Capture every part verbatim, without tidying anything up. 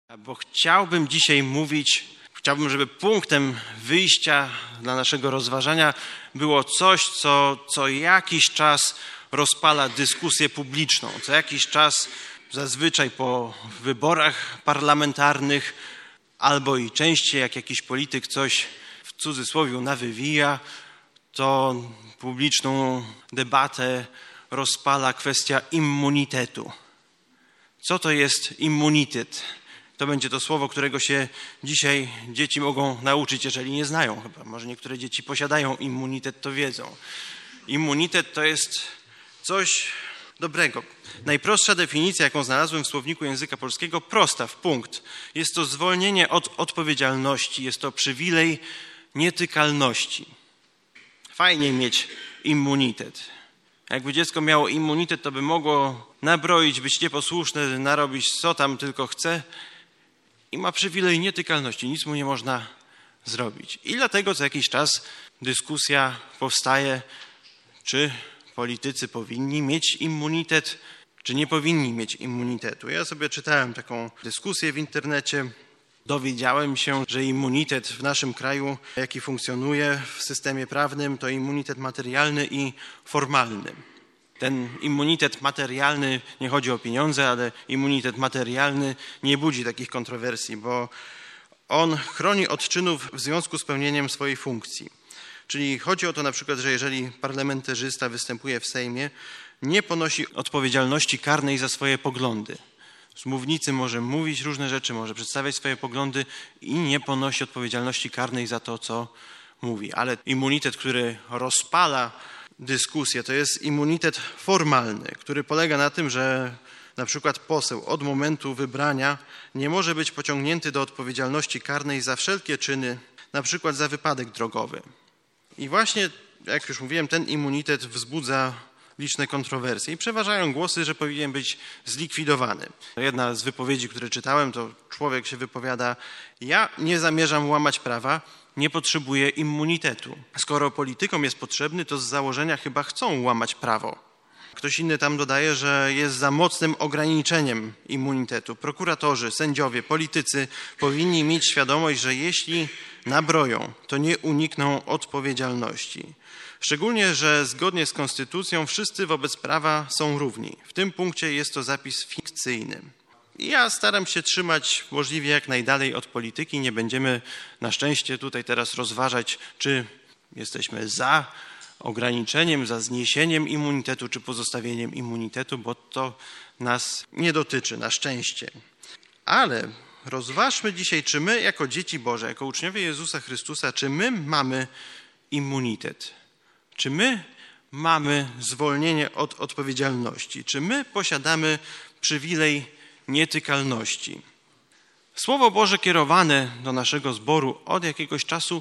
Bo chciałbym dzisiaj mówić, chciałbym, żeby punktem wyjścia dla naszego rozważania było coś, co co jakiś czas rozpala dyskusję publiczną. Co jakiś czas, zazwyczaj po wyborach parlamentarnych, albo i częściej, jak jakiś polityk coś w cudzysłowie nawywija, to publiczną debatę rozpala kwestia immunitetu. Co to jest immunitet? To będzie to słowo, którego się dzisiaj dzieci mogą nauczyć, jeżeli nie znają chyba. Może niektóre dzieci posiadają immunitet, to wiedzą. Immunitet to jest coś dobrego. Najprostsza definicja, jaką znalazłem w słowniku języka polskiego, prosta, w punkt. Jest to zwolnienie od odpowiedzialności, jest to przywilej nietykalności. Fajnie mieć immunitet. Jakby dziecko miało immunitet, to by mogło nabroić, być nieposłuszne, narobić co tam tylko chce i ma przywilej nietykalności. Nic mu nie można zrobić. I dlatego co jakiś czas dyskusja powstaje, czy politycy powinni mieć immunitet, czy nie powinni mieć immunitetu. Ja sobie czytałem taką dyskusję w internecie. Dowiedziałem się, że immunitet w naszym kraju, jaki funkcjonuje w systemie prawnym, to immunitet materialny i formalny. Ten immunitet materialny, nie chodzi o pieniądze, ale immunitet materialny nie budzi takich kontrowersji, bo on chroni od czynów w związku z pełnieniem swojej funkcji. Czyli chodzi o to na przykład, że jeżeli parlamentarzysta występuje w Sejmie, nie ponosi odpowiedzialności karnej za swoje poglądy. Z mównicy może mówić różne rzeczy, może przedstawiać swoje poglądy i nie ponosi odpowiedzialności karnej za to, co mówi. Ale immunitet, który rozpala dyskusję, to jest immunitet formalny, który polega na tym, że na przykład poseł od momentu wybrania nie może być pociągnięty do odpowiedzialności karnej za wszelkie czyny, na przykład za wypadek drogowy. I właśnie, jak już mówiłem, ten immunitet wzbudza liczne kontrowersje i przeważają głosy, że powinien być zlikwidowany. Jedna z wypowiedzi, które czytałem, to człowiek się wypowiada: ja nie zamierzam łamać prawa, nie potrzebuję immunitetu. Skoro politykom jest potrzebny, to z założenia chyba chcą łamać prawo. Ktoś inny tam dodaje, że jest za mocnym ograniczeniem immunitetu. Prokuratorzy, sędziowie, politycy powinni mieć świadomość, że jeśli nabroją, to nie unikną odpowiedzialności. Szczególnie, że zgodnie z konstytucją wszyscy wobec prawa są równi. W tym punkcie jest to zapis fikcyjny. Ja staram się trzymać możliwie jak najdalej od polityki. Nie będziemy na szczęście tutaj teraz rozważać, czy jesteśmy za ograniczeniem, za zniesieniem immunitetu, czy pozostawieniem immunitetu, bo to nas nie dotyczy, na szczęście. Ale rozważmy dzisiaj, czy my jako dzieci Boże, jako uczniowie Jezusa Chrystusa, czy my mamy immunitet? Czy my mamy zwolnienie od odpowiedzialności? Czy my posiadamy przywilej nietykalności? Słowo Boże kierowane do naszego zboru od jakiegoś czasu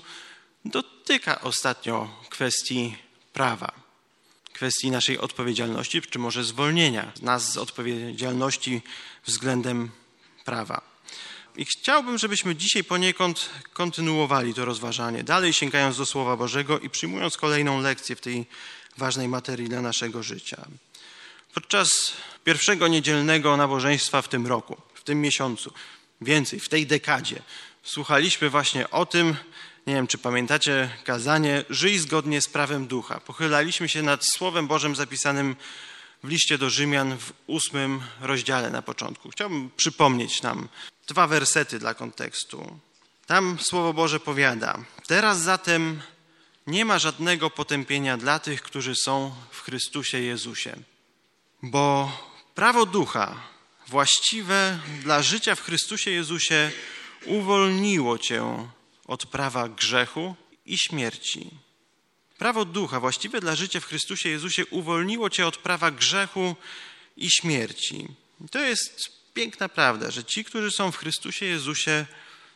dotyka ostatnio kwestii prawa, kwestii naszej odpowiedzialności, czy może zwolnienia nas z odpowiedzialności względem prawa. I chciałbym, żebyśmy dzisiaj poniekąd kontynuowali to rozważanie, dalej sięgając do Słowa Bożego i przyjmując kolejną lekcję w tej ważnej materii dla naszego życia. Podczas pierwszego niedzielnego nabożeństwa w tym roku, w tym miesiącu, więcej, w tej dekadzie, słuchaliśmy właśnie o tym, nie wiem, czy pamiętacie kazanie, żyj zgodnie z prawem ducha. Pochylaliśmy się nad Słowem Bożym zapisanym w liście do Rzymian w ósmym rozdziale na początku. Chciałbym przypomnieć nam dwa wersety dla kontekstu. Tam Słowo Boże powiada: teraz zatem nie ma żadnego potępienia dla tych, którzy są w Chrystusie Jezusie. Bo prawo ducha właściwe dla życia w Chrystusie Jezusie uwolniło cię od prawa grzechu i śmierci. Prawo ducha właściwe dla życia w Chrystusie Jezusie uwolniło cię od prawa grzechu i śmierci. I to jest piękna prawda, że ci, którzy są w Chrystusie Jezusie,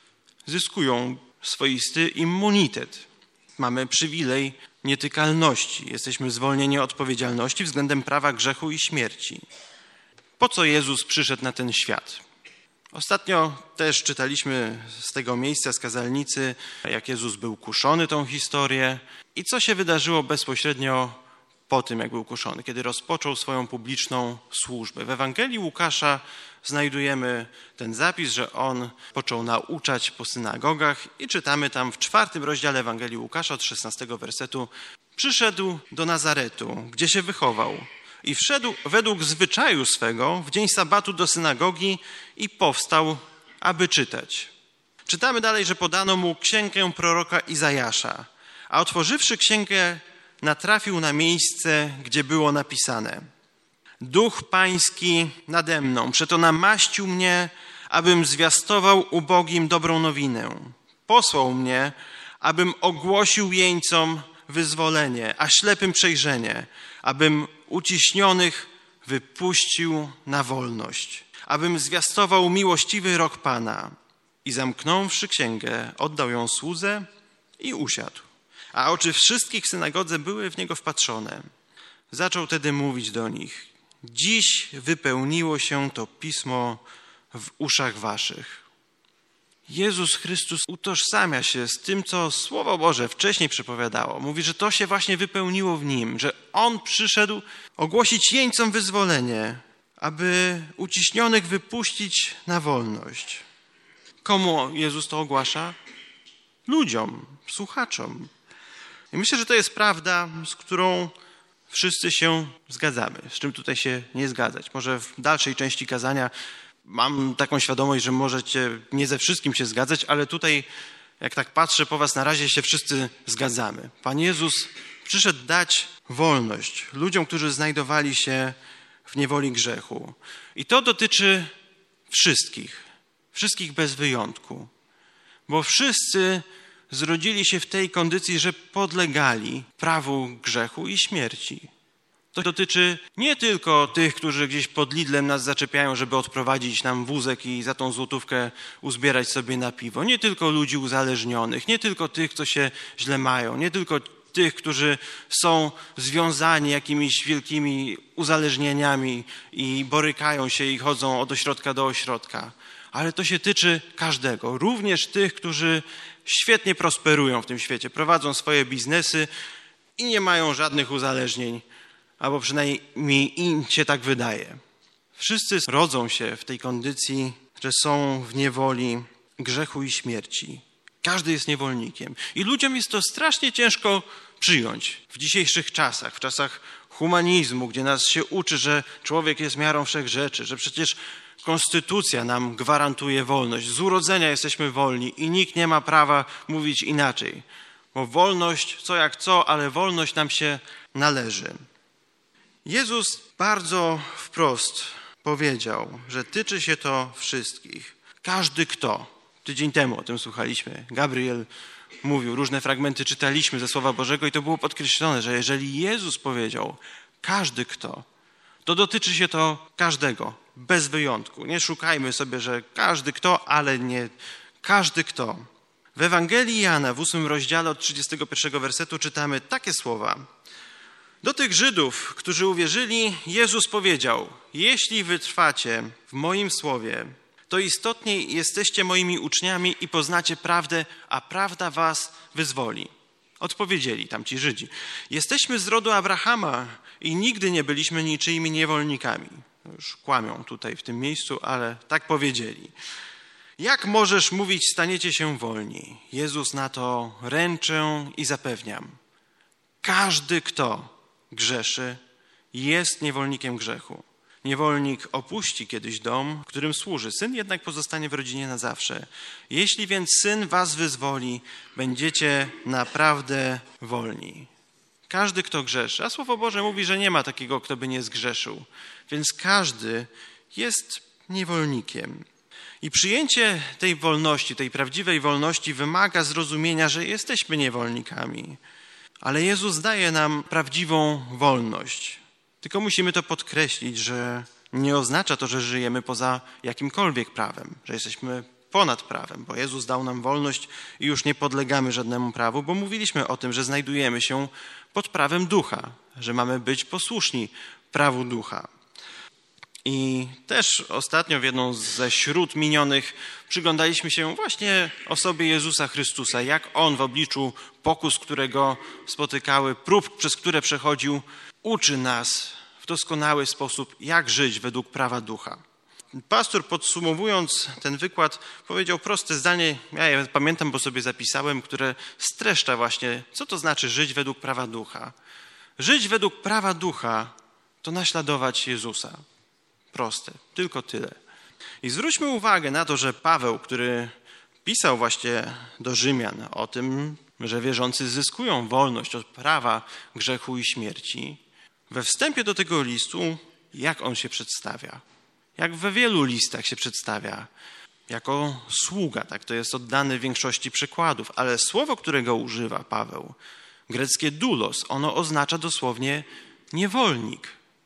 zyskują swoisty immunitet. Mamy przywilej nietykalności. Jesteśmy zwolnieni od odpowiedzialności względem prawa grzechu i śmierci. Po co Jezus przyszedł na ten świat? Ostatnio też czytaliśmy z tego miejsca, z kazalnicy, jak Jezus był kuszony tą historię i co się wydarzyło bezpośrednio po tym, jak był kuszony, kiedy rozpoczął swoją publiczną służbę. W Ewangelii Łukasza znajdujemy ten zapis, że on począł nauczać po synagogach i czytamy tam w czwartym rozdziale Ewangelii Łukasza od szesnastego wersetu: przyszedł do Nazaretu, gdzie się wychował i wszedł według zwyczaju swego w dzień sabatu do synagogi i powstał, aby czytać. Czytamy dalej, że podano mu księgę proroka Izajasza, a otworzywszy księgę natrafił na miejsce, gdzie było napisane: Duch Pański nade mną, przeto namaścił mnie, abym zwiastował ubogim dobrą nowinę. Posłał mnie, abym ogłosił jeńcom wyzwolenie, a ślepym przejrzenie, abym uciśnionych wypuścił na wolność, abym zwiastował miłościwy rok Pana. I zamknąwszy księgę, oddał ją słudze i usiadł. A oczy wszystkich w synagodze były w niego wpatrzone. Zaczął tedy mówić do nich: dziś wypełniło się to pismo w uszach waszych. Jezus Chrystus utożsamia się z tym, co Słowo Boże wcześniej przepowiadało. Mówi, że to się właśnie wypełniło w Nim, że On przyszedł ogłosić jeńcom wyzwolenie, aby uciśnionych wypuścić na wolność. Komu Jezus to ogłasza? Ludziom, słuchaczom. I myślę, że to jest prawda, z którą wszyscy się zgadzamy, z czym tutaj się nie zgadzać. Może w dalszej części kazania mam taką świadomość, że możecie nie ze wszystkim się zgadzać, ale tutaj, jak tak patrzę po was, na razie się wszyscy zgadzamy. Pan Jezus przyszedł dać wolność ludziom, którzy znajdowali się w niewoli grzechu. I to dotyczy wszystkich, wszystkich bez wyjątku, bo wszyscy zrodzili się w tej kondycji, że podlegali prawu grzechu i śmierci. To dotyczy nie tylko tych, którzy gdzieś pod Lidlem nas zaczepiają, żeby odprowadzić nam wózek i za tą złotówkę uzbierać sobie na piwo. Nie tylko ludzi uzależnionych, nie tylko tych, co się źle mają, nie tylko tych, którzy są związani jakimiś wielkimi uzależnieniami i borykają się i chodzą od ośrodka do ośrodka. Ale to się tyczy każdego, również tych, którzy świetnie prosperują w tym świecie, prowadzą swoje biznesy i nie mają żadnych uzależnień, albo przynajmniej im się tak wydaje. Wszyscy rodzą się w tej kondycji, że są w niewoli grzechu i śmierci. Każdy jest niewolnikiem. I ludziom jest to strasznie ciężko przyjąć w dzisiejszych czasach, w czasach humanizmu, gdzie nas się uczy, że człowiek jest miarą wszechrzeczy, że przecież konstytucja nam gwarantuje wolność. Z urodzenia jesteśmy wolni i nikt nie ma prawa mówić inaczej. Bo wolność, co jak co, ale wolność nam się należy. Jezus bardzo wprost powiedział, że tyczy się to wszystkich. Każdy kto. Tydzień temu o tym słuchaliśmy. Gabriel mówił, różne fragmenty czytaliśmy ze Słowa Bożego i to było podkreślone, że jeżeli Jezus powiedział każdy kto, to dotyczy się to każdego, bez wyjątku. Nie szukajmy sobie, że każdy kto, ale nie każdy kto. W Ewangelii Jana w ósmym rozdziale od trzydziestego pierwszego wersetu czytamy takie słowa. Do tych Żydów, którzy uwierzyli, Jezus powiedział: jeśli wytrwacie w moim słowie, to istotnie jesteście moimi uczniami i poznacie prawdę, a prawda was wyzwoli. Odpowiedzieli tamci Żydzi: jesteśmy z rodu Abrahama i nigdy nie byliśmy niczyimi niewolnikami. Już kłamią tutaj w tym miejscu, ale tak powiedzieli. Jak możesz mówić, staniecie się wolni? Jezus na to: ręczę i zapewniam. Każdy, kto grzeszy, jest niewolnikiem grzechu. Niewolnik opuści kiedyś dom, którym służy. Syn jednak pozostanie w rodzinie na zawsze. Jeśli więc Syn was wyzwoli, będziecie naprawdę wolni. Każdy, kto grzeszy. A Słowo Boże mówi, że nie ma takiego, kto by nie zgrzeszył. Więc każdy jest niewolnikiem. I przyjęcie tej wolności, tej prawdziwej wolności wymaga zrozumienia, że jesteśmy niewolnikami. Ale Jezus daje nam prawdziwą wolność. Tylko musimy to podkreślić, że nie oznacza to, że żyjemy poza jakimkolwiek prawem, że jesteśmy ponad prawem, bo Jezus dał nam wolność i już nie podlegamy żadnemu prawu, bo mówiliśmy o tym, że znajdujemy się pod prawem ducha, że mamy być posłuszni prawu ducha. I też ostatnio w jedną ze śród minionych przyglądaliśmy się właśnie osobie Jezusa Chrystusa, jak On w obliczu pokus, które Go spotykały, prób, przez które przechodził, uczy nas w doskonały sposób, jak żyć według prawa ducha. Pastor, podsumowując ten wykład, powiedział proste zdanie, ja je pamiętam, bo sobie zapisałem, które streszcza właśnie, co to znaczy żyć według prawa ducha. Żyć według prawa ducha to naśladować Jezusa. Proste, tylko tyle. I zwróćmy uwagę na to, że Paweł, który pisał właśnie do Rzymian o tym, że wierzący zyskują wolność od prawa grzechu i śmierci, we wstępie do tego listu, jak on się przedstawia? Jak we wielu listach się przedstawia? Jako sługa, tak to jest oddane w większości przykładów, ale słowo, którego używa Paweł, greckie doulos, ono oznacza dosłownie niewolnik.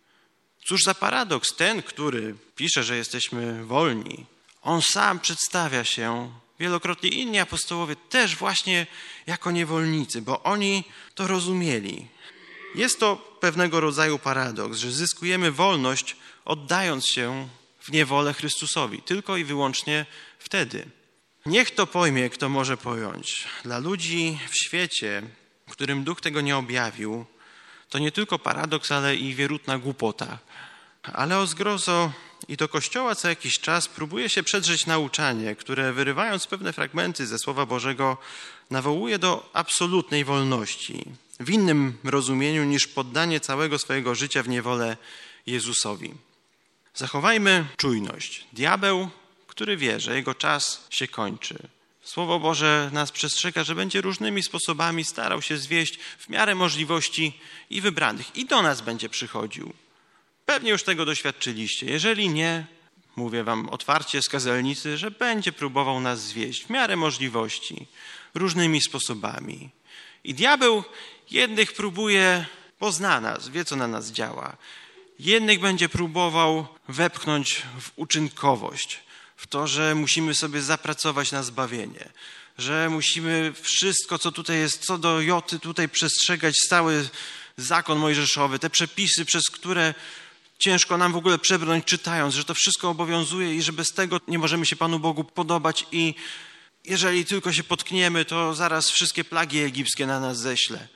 Cóż za paradoks, ten, który pisze, że jesteśmy wolni, on sam przedstawia się, wielokrotnie inni apostołowie też właśnie jako niewolnicy, bo oni to rozumieli. Jest to pewnego rodzaju paradoks, że zyskujemy wolność, oddając się w niewolę Chrystusowi, tylko i wyłącznie wtedy. Niech to pojmie, kto może pojąć. Dla ludzi w świecie, w którym Duch tego nie objawił, to nie tylko paradoks, ale i wierutna głupota. Ale o zgrozo i do Kościoła co jakiś czas próbuje się przedrzeć nauczanie, które wyrywając pewne fragmenty ze Słowa Bożego nawołuje do absolutnej wolności, w innym rozumieniu niż poddanie całego swojego życia w niewolę Jezusowi. Zachowajmy czujność. Diabeł, który wie, że jego czas się kończy. Słowo Boże nas przestrzega, że będzie różnymi sposobami starał się zwieść w miarę możliwości i wybranych. I do nas będzie przychodził. Pewnie już tego doświadczyliście. Jeżeli nie, mówię wam otwarcie z kazelnicy, że będzie próbował nas zwieść w miarę możliwości, różnymi sposobami. I diabeł jednych próbuje, bo zna nas, wie co na nas działa. Jednych będzie próbował wepchnąć w uczynkowość, w to, że musimy sobie zapracować na zbawienie, że musimy wszystko, co tutaj jest, co do joty, tutaj przestrzegać cały zakon mojżeszowy, te przepisy, przez które ciężko nam w ogóle przebrnąć czytając, że to wszystko obowiązuje i że bez tego nie możemy się Panu Bogu podobać i jeżeli tylko się potkniemy, to zaraz wszystkie plagi egipskie na nas ześle.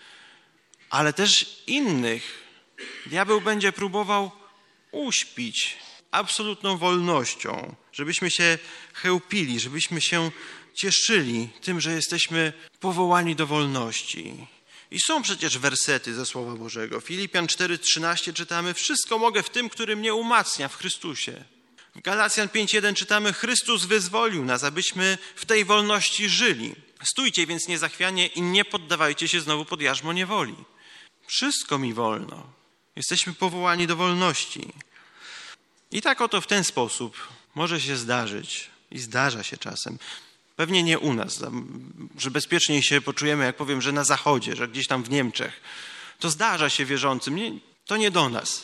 Ale też innych diabeł będzie próbował uśpić absolutną wolnością, żebyśmy się chełpili, żebyśmy się cieszyli tym, że jesteśmy powołani do wolności. I są przecież wersety ze Słowa Bożego. Filipian cztery trzynaście czytamy: wszystko mogę w tym, który mnie umacnia w Chrystusie. W Galacjan pięć jeden czytamy: Chrystus wyzwolił nas, abyśmy w tej wolności żyli. Stójcie więc niezachwianie i nie poddawajcie się znowu pod jarzmo niewoli. Wszystko mi wolno. Jesteśmy powołani do wolności. I tak oto w ten sposób może się zdarzyć i zdarza się czasem, pewnie nie u nas, że bezpieczniej się poczujemy, jak powiem, że na zachodzie, że gdzieś tam w Niemczech. To zdarza się wierzącym, nie, to nie do nas.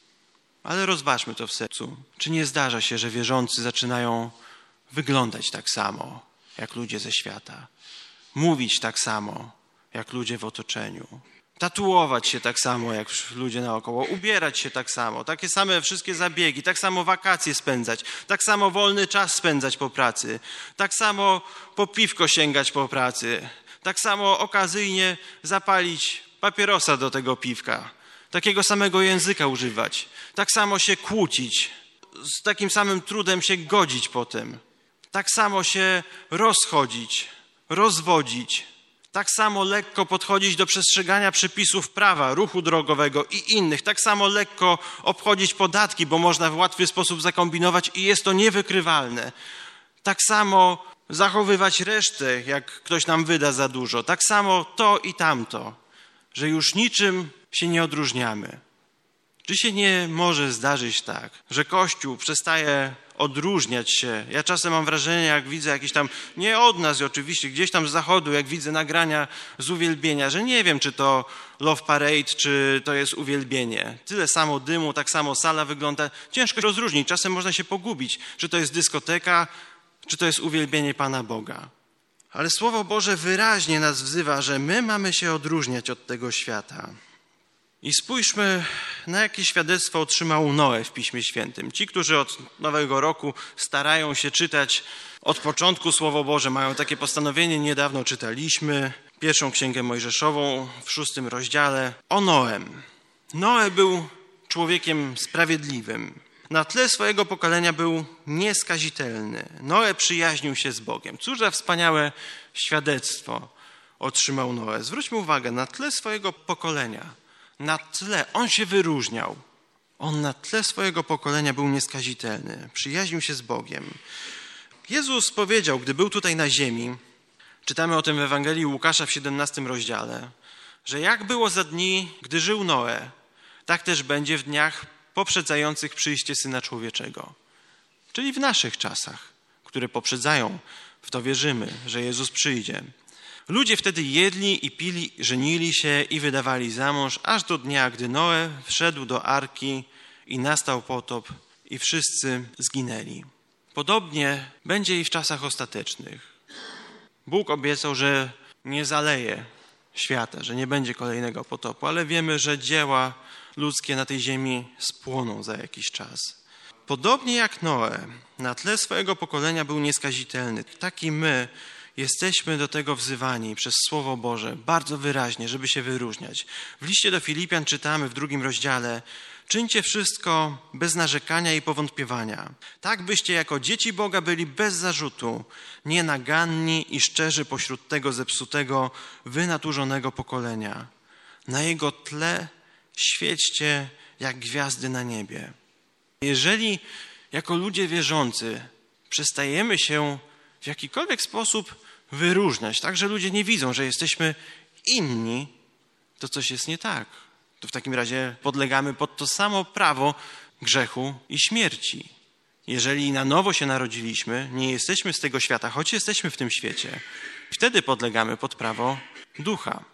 Ale rozważmy to w sercu. Czy nie zdarza się, że wierzący zaczynają wyglądać tak samo, jak ludzie ze świata? Mówić tak samo, jak ludzie w otoczeniu? Tatuować się tak samo, jak ludzie naokoło, ubierać się tak samo, takie same wszystkie zabiegi, tak samo wakacje spędzać, tak samo wolny czas spędzać po pracy, tak samo po piwko sięgać po pracy, tak samo okazyjnie zapalić papierosa do tego piwka, takiego samego języka używać, tak samo się kłócić, z takim samym trudem się godzić potem, tak samo się rozchodzić, rozwodzić, tak samo lekko podchodzić do przestrzegania przepisów prawa, ruchu drogowego i innych. Tak samo lekko obchodzić podatki, bo można w łatwy sposób zakombinować i jest to niewykrywalne. Tak samo zachowywać resztę, jak ktoś nam wyda za dużo. Tak samo to i tamto, że już niczym się nie odróżniamy. Czy się nie może zdarzyć tak, że Kościół przestaje odróżniać się? Ja czasem mam wrażenie, jak widzę jakieś tam, nie od nas oczywiście, gdzieś tam z zachodu, jak widzę nagrania z uwielbienia, że nie wiem, czy to Love Parade, czy to jest uwielbienie. Tyle samo dymu, tak samo sala wygląda. Ciężko rozróżnić, czasem można się pogubić, czy to jest dyskoteka, czy to jest uwielbienie Pana Boga. Ale Słowo Boże wyraźnie nas wzywa, że my mamy się odróżniać od tego świata. I spójrzmy, na jakie świadectwo otrzymał Noe w Piśmie Świętym. Ci, którzy od Nowego Roku starają się czytać od początku Słowo Boże, mają takie postanowienie, niedawno czytaliśmy pierwszą Księgę Mojżeszową w szóstym rozdziale o Noem. Noe był człowiekiem sprawiedliwym. Na tle swojego pokolenia był nieskazitelny. Noe przyjaźnił się z Bogiem. Cóż za wspaniałe świadectwo otrzymał Noe. Zwróćmy uwagę, na tle swojego pokolenia, na tle, on się wyróżniał. On na tle swojego pokolenia był nieskazitelny. Przyjaźnił się z Bogiem. Jezus powiedział, gdy był tutaj na ziemi, czytamy o tym w Ewangelii Łukasza w siedemnastym rozdziale, że jak było za dni, gdy żył Noe, tak też będzie w dniach poprzedzających przyjście Syna Człowieczego. Czyli w naszych czasach, które poprzedzają, w to wierzymy, że Jezus przyjdzie. Ludzie wtedy jedli i pili, żenili się i wydawali za mąż, aż do dnia, gdy Noe wszedł do arki i nastał potop i wszyscy zginęli. Podobnie będzie i w czasach ostatecznych. Bóg obiecał, że nie zaleje świata, że nie będzie kolejnego potopu, ale wiemy, że dzieła ludzkie na tej ziemi spłoną za jakiś czas. Podobnie jak Noe, na tle swojego pokolenia był nieskazitelny. Tak i my jesteśmy do tego wzywani przez Słowo Boże bardzo wyraźnie, żeby się wyróżniać. W liście do Filipian czytamy w drugim rozdziale: czyńcie wszystko bez narzekania i powątpiewania. Tak byście jako dzieci Boga byli bez zarzutu, nienaganni i szczerzy pośród tego zepsutego, wynaturzonego pokolenia. Na jego tle świećcie jak gwiazdy na niebie. Jeżeli jako ludzie wierzący przestajemy się w jakikolwiek sposób wyróżniać, tak, że ludzie nie widzą, że jesteśmy inni, to coś jest nie tak. To w takim razie podlegamy pod to samo prawo grzechu i śmierci. Jeżeli na nowo się narodziliśmy, nie jesteśmy z tego świata, choć jesteśmy w tym świecie, wtedy podlegamy pod prawo ducha.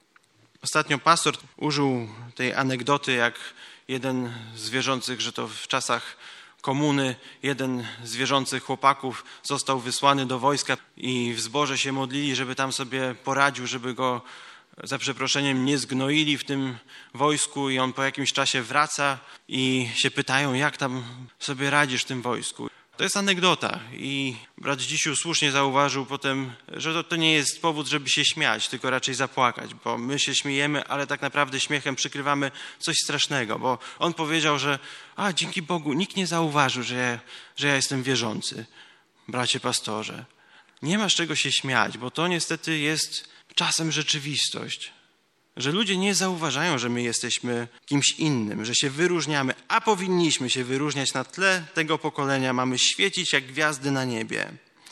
Ostatnio pastor użył tej anegdoty, jak jeden z wierzących, że to w czasach komuny, jeden z wierzących chłopaków został wysłany do wojska i w zborze się modlili, żeby tam sobie poradził, żeby go za przeproszeniem nie zgnoili w tym wojsku, i on po jakimś czasie wraca i się pytają, jak tam sobie radzisz w tym wojsku. To jest anegdota i brat Dzisiu słusznie zauważył potem, że to, to nie jest powód, żeby się śmiać, tylko raczej zapłakać, bo my się śmiejemy, ale tak naprawdę śmiechem przykrywamy coś strasznego, bo on powiedział, że a dzięki Bogu nikt nie zauważył, że ja, że ja jestem wierzący, bracie pastorze. Nie masz czego się śmiać, bo to niestety jest czasem rzeczywistość, że ludzie nie zauważają, że my jesteśmy kimś innym, że się wyróżniamy, a powinniśmy się wyróżniać na tle tego pokolenia. Mamy świecić jak gwiazdy na niebie.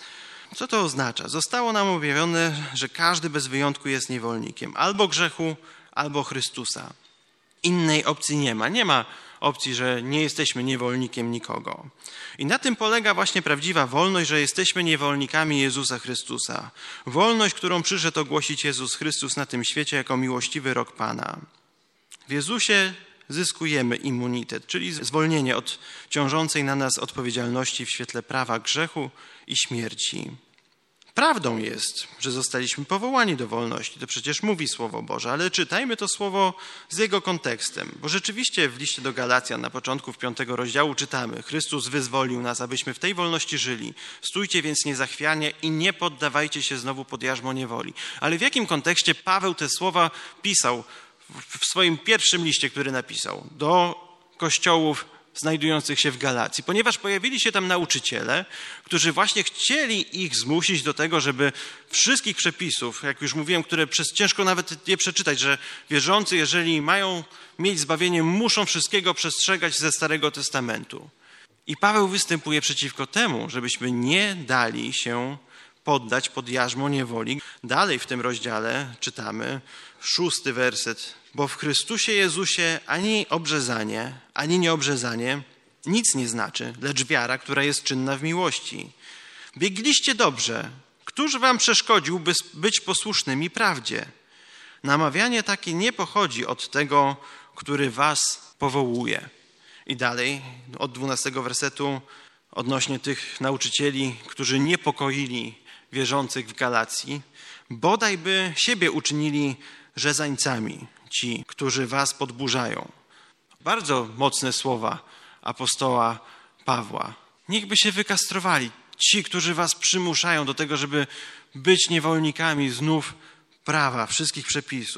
Co to oznacza? Zostało nam objawione, że każdy bez wyjątku jest niewolnikiem albo grzechu, albo Chrystusa. Innej opcji nie ma. Nie ma opcji, że nie jesteśmy niewolnikiem nikogo. I na tym polega właśnie prawdziwa wolność, że jesteśmy niewolnikami Jezusa Chrystusa. Wolność, którą przyszedł ogłosić Jezus Chrystus na tym świecie jako miłościwy rok Pana. W Jezusie zyskujemy immunitet, czyli zwolnienie od ciążącej na nas odpowiedzialności w świetle prawa grzechu i śmierci. Prawdą jest, że zostaliśmy powołani do wolności. To przecież mówi Słowo Boże, ale czytajmy to Słowo z jego kontekstem. Bo rzeczywiście w liście do Galacjan na początku w piątego rozdziału czytamy: Chrystus wyzwolił nas, abyśmy w tej wolności żyli. Stójcie więc niezachwianie i nie poddawajcie się znowu pod jarzmo niewoli. Ale w jakim kontekście Paweł te słowa pisał w swoim pierwszym liście, który napisał do kościołów znajdujących się w Galacji, ponieważ pojawili się tam nauczyciele, którzy właśnie chcieli ich zmusić do tego, żeby wszystkich przepisów, jak już mówiłem, które przez ciężko nawet je przeczytać, że wierzący, jeżeli mają mieć zbawienie, muszą wszystkiego przestrzegać ze Starego Testamentu. I Paweł występuje przeciwko temu, żebyśmy nie dali się poddać pod jarzmo niewoli. Dalej w tym rozdziale czytamy szósty werset. Bo w Chrystusie Jezusie ani obrzezanie, ani nieobrzezanie nic nie znaczy, lecz wiara, która jest czynna w miłości. Biegliście dobrze. Któż wam przeszkodził, by być posłusznymi prawdzie? Namawianie takie nie pochodzi od tego, który was powołuje. I dalej od dwunastego wersetu odnośnie tych nauczycieli, którzy niepokoili wierzących w Galacji. Bodaj by siebie uczynili rzezańcami, ci, którzy was podburzają. Bardzo mocne słowa apostoła Pawła. Niechby się wykastrowali ci, którzy was przymuszają do tego, żeby być niewolnikami znów prawa, wszystkich przepisów.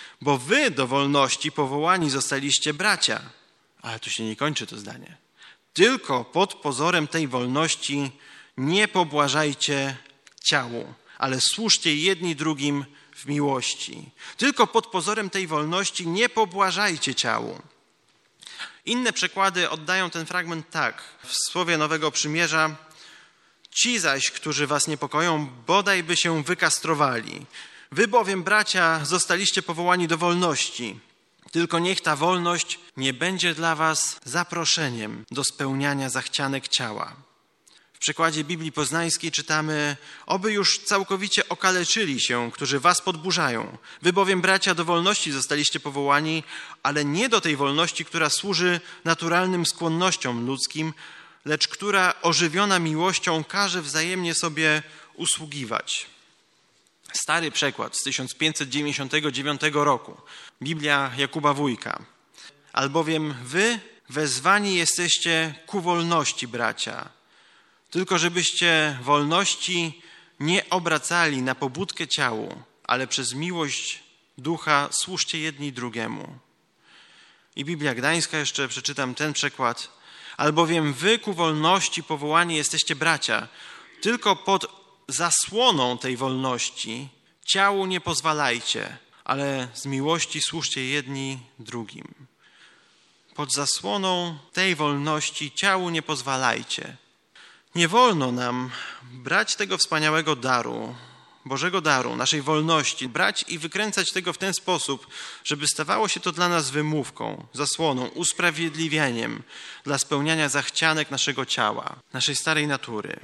Bo wy do wolności powołani zostaliście, bracia. Ale tu się nie kończy to zdanie. Tylko pod pozorem tej wolności nie pobłażajcie ciału, ale służcie jedni drugim w miłości. Tylko pod pozorem tej wolności nie pobłażajcie ciału. Inne przekłady oddają ten fragment tak. W słowie Nowego Przymierza: ci zaś, którzy was niepokoją, bodaj by się wykastrowali. Wy bowiem, bracia, zostaliście powołani do wolności. Tylko niech ta wolność nie będzie dla was zaproszeniem do spełniania zachcianek ciała. W przekładzie Biblii Poznańskiej czytamy: oby już całkowicie okaleczyli się, którzy was podburzają. Wy bowiem, bracia, do wolności zostaliście powołani, ale nie do tej wolności, która służy naturalnym skłonnościom ludzkim, lecz która ożywiona miłością każe wzajemnie sobie usługiwać. Stary przekład z tysiąc pięćset dziewięćdziesiątego dziewiątego roku. Biblia Jakuba Wójka. Albowiem wy wezwani jesteście ku wolności, bracia. Tylko żebyście wolności nie obracali na pobudkę ciału, ale przez miłość ducha służcie jedni drugiemu. I Biblia Gdańska, jeszcze przeczytam ten przekład. Albowiem wy ku wolności powołani jesteście, bracia. Tylko pod zasłoną tej wolności ciału nie pozwalajcie, ale z miłości służcie jedni drugim. Pod zasłoną tej wolności ciału nie pozwalajcie. Nie wolno nam brać tego wspaniałego daru, Bożego daru, naszej wolności, brać i wykręcać tego w ten sposób, żeby stawało się to dla nas wymówką, zasłoną, usprawiedliwieniem dla spełniania zachcianek naszego ciała, naszej starej natury.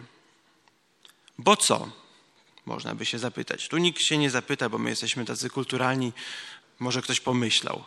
Bo co? Można by się zapytać. Tu nikt się nie zapyta, bo my jesteśmy tacy kulturalni. Może ktoś pomyślał.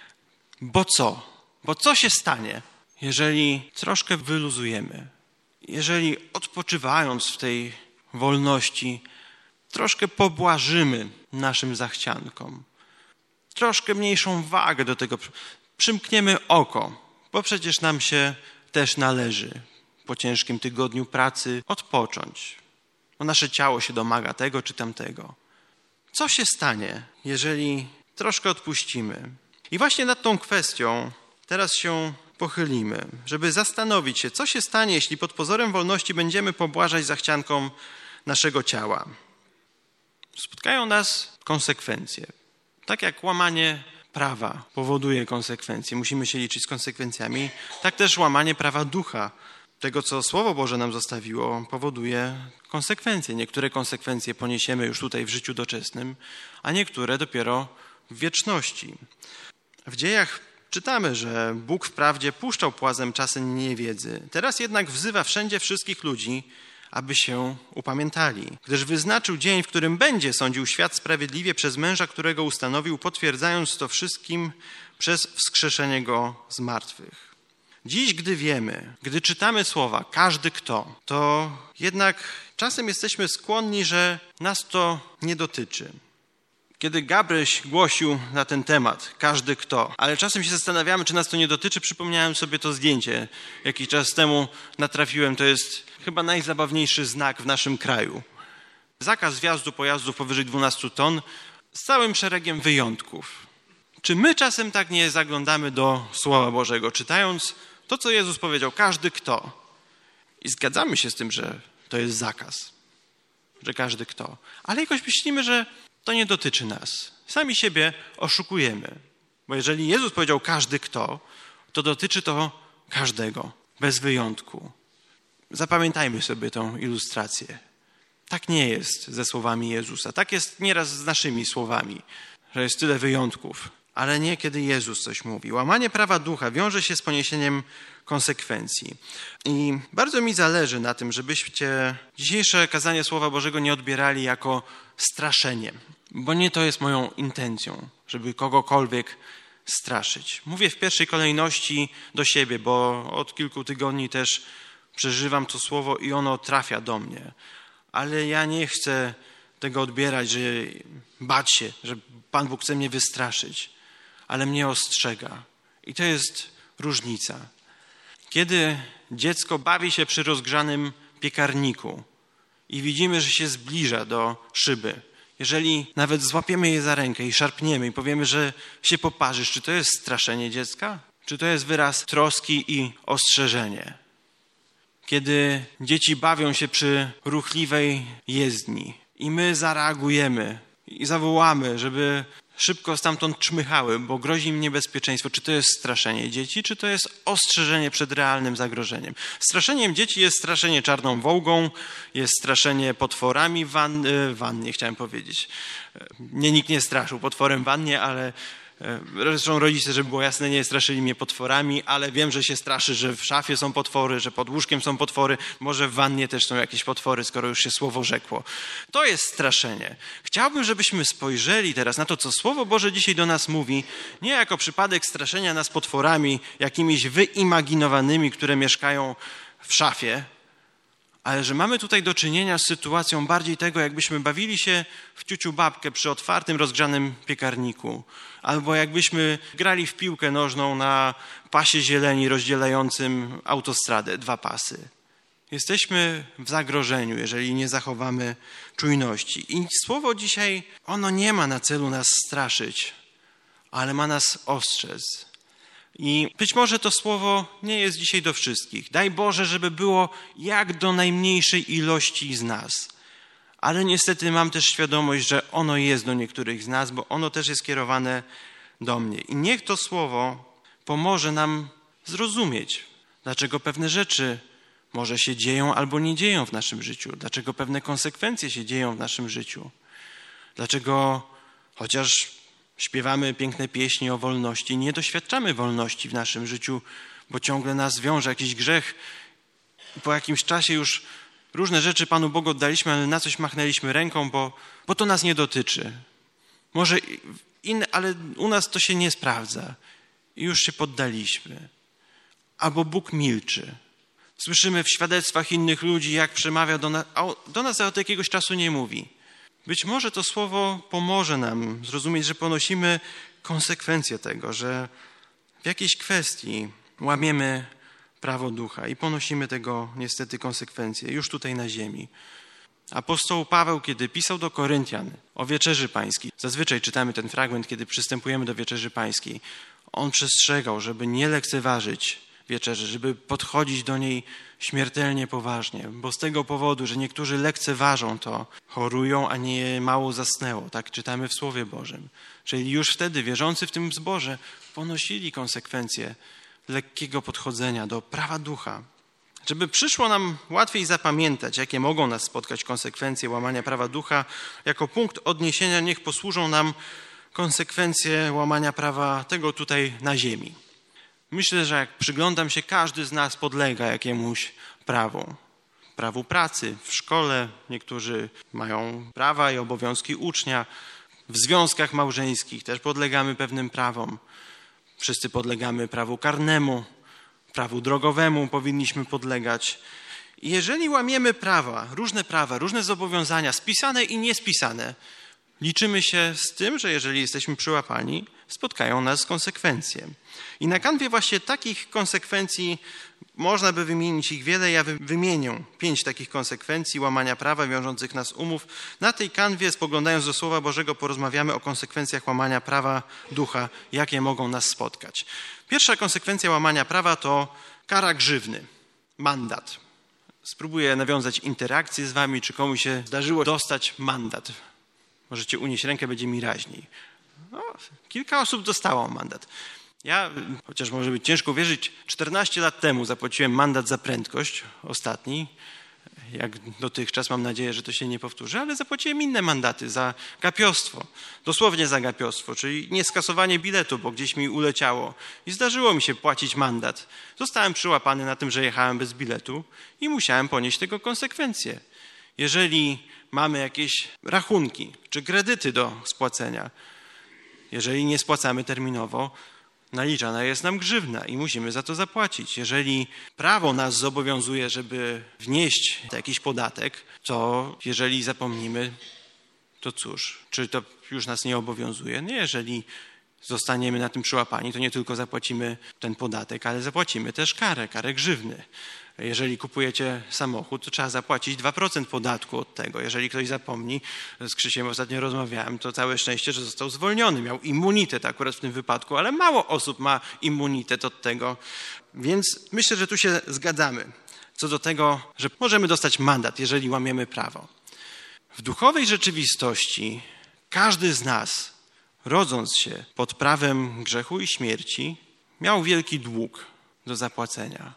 Bo co? Bo co się stanie, jeżeli troszkę wyluzujemy? Jeżeli odpoczywając w tej wolności troszkę pobłażymy naszym zachciankom, troszkę mniejszą wagę do tego przymkniemy oko, bo przecież nam się też należy po ciężkim tygodniu pracy odpocząć, bo nasze ciało się domaga tego czy tamtego. Co się stanie, jeżeli troszkę odpuścimy? I właśnie nad tą kwestią teraz się pochylimy, żeby zastanowić się, co się stanie, jeśli pod pozorem wolności będziemy pobłażać zachciankom naszego ciała. Spotkają nas konsekwencje. Tak jak łamanie prawa powoduje konsekwencje, musimy się liczyć z konsekwencjami, tak też łamanie prawa ducha, tego co Słowo Boże nam zostawiło, powoduje konsekwencje. Niektóre konsekwencje poniesiemy już tutaj w życiu doczesnym, a niektóre dopiero w wieczności. W Dziejach czytamy, że Bóg wprawdzie puszczał płazem czasem niewiedzy, teraz jednak wzywa wszędzie wszystkich ludzi, aby się upamiętali, gdyż wyznaczył dzień, w którym będzie sądził świat sprawiedliwie przez męża, którego ustanowił, potwierdzając to wszystkim przez wskrzeszenie go z martwych. Dziś, gdy wiemy, gdy czytamy słowa każdy kto, to jednak czasem jesteśmy skłonni, że nas to nie dotyczy. Kiedy Gabryś głosił na ten temat, każdy kto, ale czasem się zastanawiamy, czy nas to nie dotyczy, przypomniałem sobie to zdjęcie. Jakiś czas temu natrafiłem, to jest chyba najzabawniejszy znak w naszym kraju. Zakaz wjazdu pojazdów powyżej dwunastu ton z całym szeregiem wyjątków. Czy my czasem tak nie zaglądamy do Słowa Bożego, czytając to, co Jezus powiedział, każdy kto? I zgadzamy się z tym, że to jest zakaz, że każdy kto. Ale jakoś myślimy, że to nie dotyczy nas. Sami siebie oszukujemy. Bo jeżeli Jezus powiedział każdy kto, to dotyczy to każdego, bez wyjątku. Zapamiętajmy sobie tą ilustrację. Tak nie jest ze słowami Jezusa. Tak jest nieraz z naszymi słowami, że jest tyle wyjątków. Ale nie kiedy Jezus coś mówi. Łamanie prawa ducha wiąże się z poniesieniem konsekwencji. I bardzo mi zależy na tym, żebyście dzisiejsze kazanie Słowa Bożego nie odbierali jako straszenie. Bo nie to jest moją intencją, żeby kogokolwiek straszyć. Mówię w pierwszej kolejności do siebie, bo od kilku tygodni też przeżywam to słowo i ono trafia do mnie. Ale ja nie chcę tego odbierać, że bać się, że Pan Bóg chce mnie wystraszyć, ale mnie ostrzega. I to jest różnica. Kiedy dziecko bawi się przy rozgrzanym piekarniku i widzimy, że się zbliża do szyby Jeżeli nawet złapiemy je za rękę i szarpniemy i powiemy, że się poparzysz, czy to jest straszenie dziecka? Czy to jest wyraz troski i ostrzeżenie? Kiedy dzieci bawią się przy ruchliwej jezdni i my zareagujemy i zawołamy, żeby szybko stamtąd czmychały, bo grozi im niebezpieczeństwo. Czy to jest straszenie dzieci, czy to jest ostrzeżenie przed realnym zagrożeniem? Straszeniem dzieci jest straszenie czarną wołgą, jest straszenie potworami w wan- wannie, chciałem powiedzieć. Mnie nikt nie straszył potworem w wannie, ale zresztą rodzice, żeby było jasne, nie straszyli mnie potworami, ale wiem, że się straszy, że w szafie są potwory, że pod łóżkiem są potwory, może w wannie też są jakieś potwory, skoro już się słowo rzekło. To jest straszenie. Chciałbym, żebyśmy spojrzeli teraz na to, co Słowo Boże dzisiaj do nas mówi, nie jako przypadek straszenia nas potworami, jakimiś wyimaginowanymi, które mieszkają w szafie, ale że mamy tutaj do czynienia z sytuacją bardziej tego, jakbyśmy bawili się w ciuciu babkę przy otwartym, rozgrzanym piekarniku, albo jakbyśmy grali w piłkę nożną na pasie zieleni rozdzielającym autostradę, dwa pasy. Jesteśmy w zagrożeniu, jeżeli nie zachowamy czujności. I słowo dzisiaj, ono nie ma na celu nas straszyć, ale ma nas ostrzec. I być może to słowo nie jest dzisiaj do wszystkich. Daj Boże, żeby było jak do najmniejszej ilości z nas. Ale niestety mam też świadomość, że ono jest do niektórych z nas, bo ono też jest kierowane do mnie. I niech to słowo pomoże nam zrozumieć, dlaczego pewne rzeczy może się dzieją albo nie dzieją w naszym życiu. Dlaczego pewne konsekwencje się dzieją w naszym życiu. Dlaczego chociaż śpiewamy piękne pieśni o wolności, nie doświadczamy wolności w naszym życiu, bo ciągle nas wiąże jakiś grzech. Po jakimś czasie już różne rzeczy Panu Bogu oddaliśmy, ale na coś machnęliśmy ręką, bo, bo to nas nie dotyczy. Może inne, ale u nas to się nie sprawdza. I już się poddaliśmy. Albo Bóg milczy. Słyszymy w świadectwach innych ludzi, jak przemawia do nas, a do nas od jakiegoś czasu nie mówi. Być może to słowo pomoże nam zrozumieć, że ponosimy konsekwencje tego, że w jakiejś kwestii łamiemy prawo ducha i ponosimy tego niestety konsekwencje już tutaj na ziemi. Apostoł Paweł, kiedy pisał do Koryntian o wieczerzy pańskiej, zazwyczaj czytamy ten fragment, kiedy przystępujemy do wieczerzy pańskiej, on przestrzegał, żeby nie lekceważyć wieczerzy, żeby podchodzić do niej śmiertelnie poważnie, bo z tego powodu, że niektórzy lekceważą to, chorują, a nie mało zasnęło. Tak czytamy w Słowie Bożym. Czyli już wtedy wierzący w tym zborze ponosili konsekwencje lekkiego podchodzenia do prawa ducha. Żeby przyszło nam łatwiej zapamiętać, jakie mogą nas spotkać konsekwencje łamania prawa ducha, jako punkt odniesienia niech posłużą nam konsekwencje łamania prawa tego tutaj na ziemi. Myślę, że jak przyglądam się, każdy z nas podlega jakiemuś prawu. Prawu pracy, w szkole, niektórzy mają prawa i obowiązki ucznia, w związkach małżeńskich też podlegamy pewnym prawom. Wszyscy podlegamy prawu karnemu, prawu drogowemu powinniśmy podlegać. I jeżeli łamiemy prawa, różne prawa, różne zobowiązania, spisane i niespisane, liczymy się z tym, że jeżeli jesteśmy przyłapani, spotkają nas konsekwencje. I na kanwie właśnie takich konsekwencji można by wymienić ich wiele. Ja wymienię pięć takich konsekwencji łamania prawa wiążących nas umów. Na tej kanwie, spoglądając do Słowa Bożego, porozmawiamy o konsekwencjach łamania prawa ducha, jakie mogą nas spotkać. Pierwsza konsekwencja łamania prawa to kara grzywny, mandat. Spróbuję nawiązać interakcję z wami, czy komuś się zdarzyło dostać mandat. Możecie unieść rękę, będzie mi raźniej. No, kilka osób dostało mandat. Ja, chociaż może być ciężko wierzyć, czternaście lat temu zapłaciłem mandat za prędkość, ostatni. Jak dotychczas, mam nadzieję, że to się nie powtórzy, ale zapłaciłem inne mandaty za gapiostwo. Dosłownie za gapiostwo, czyli nieskasowanie biletu, bo gdzieś mi uleciało. I zdarzyło mi się płacić mandat. Zostałem przyłapany na tym, że jechałem bez biletu i musiałem ponieść tego konsekwencje. Jeżeli mamy jakieś rachunki czy kredyty do spłacenia, jeżeli nie spłacamy terminowo, naliczana jest nam grzywna i musimy za to zapłacić. Jeżeli prawo nas zobowiązuje, żeby wnieść jakiś podatek, to jeżeli zapomnimy, to cóż, czy to już nas nie obowiązuje? Nie, jeżeli zostaniemy na tym przyłapani, to nie tylko zapłacimy ten podatek, ale zapłacimy też karę, karę grzywny. Jeżeli kupujecie samochód, to trzeba zapłacić dwa procent podatku od tego. Jeżeli ktoś zapomni, z Krzysiem ostatnio rozmawiałem, to całe szczęście, że został zwolniony. Miał immunitet akurat w tym wypadku, ale mało osób ma immunitet od tego. Więc myślę, że tu się zgadzamy co do tego, że możemy dostać mandat, jeżeli łamiemy prawo. W duchowej rzeczywistości każdy z nas, rodząc się pod prawem grzechu i śmierci, miał wielki dług do zapłacenia.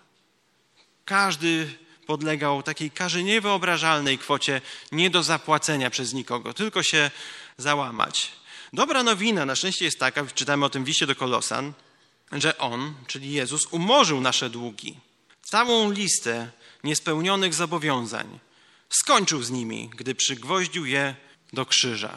Każdy podlegał takiej karze niewyobrażalnej kwocie nie do zapłacenia przez nikogo, tylko się załamać. Dobra nowina na szczęście jest taka, czytamy o tym w liście do Kolosan, że On, czyli Jezus, umorzył nasze długi. Całą listę niespełnionych zobowiązań skończył z nimi, gdy przygwoździł je do krzyża.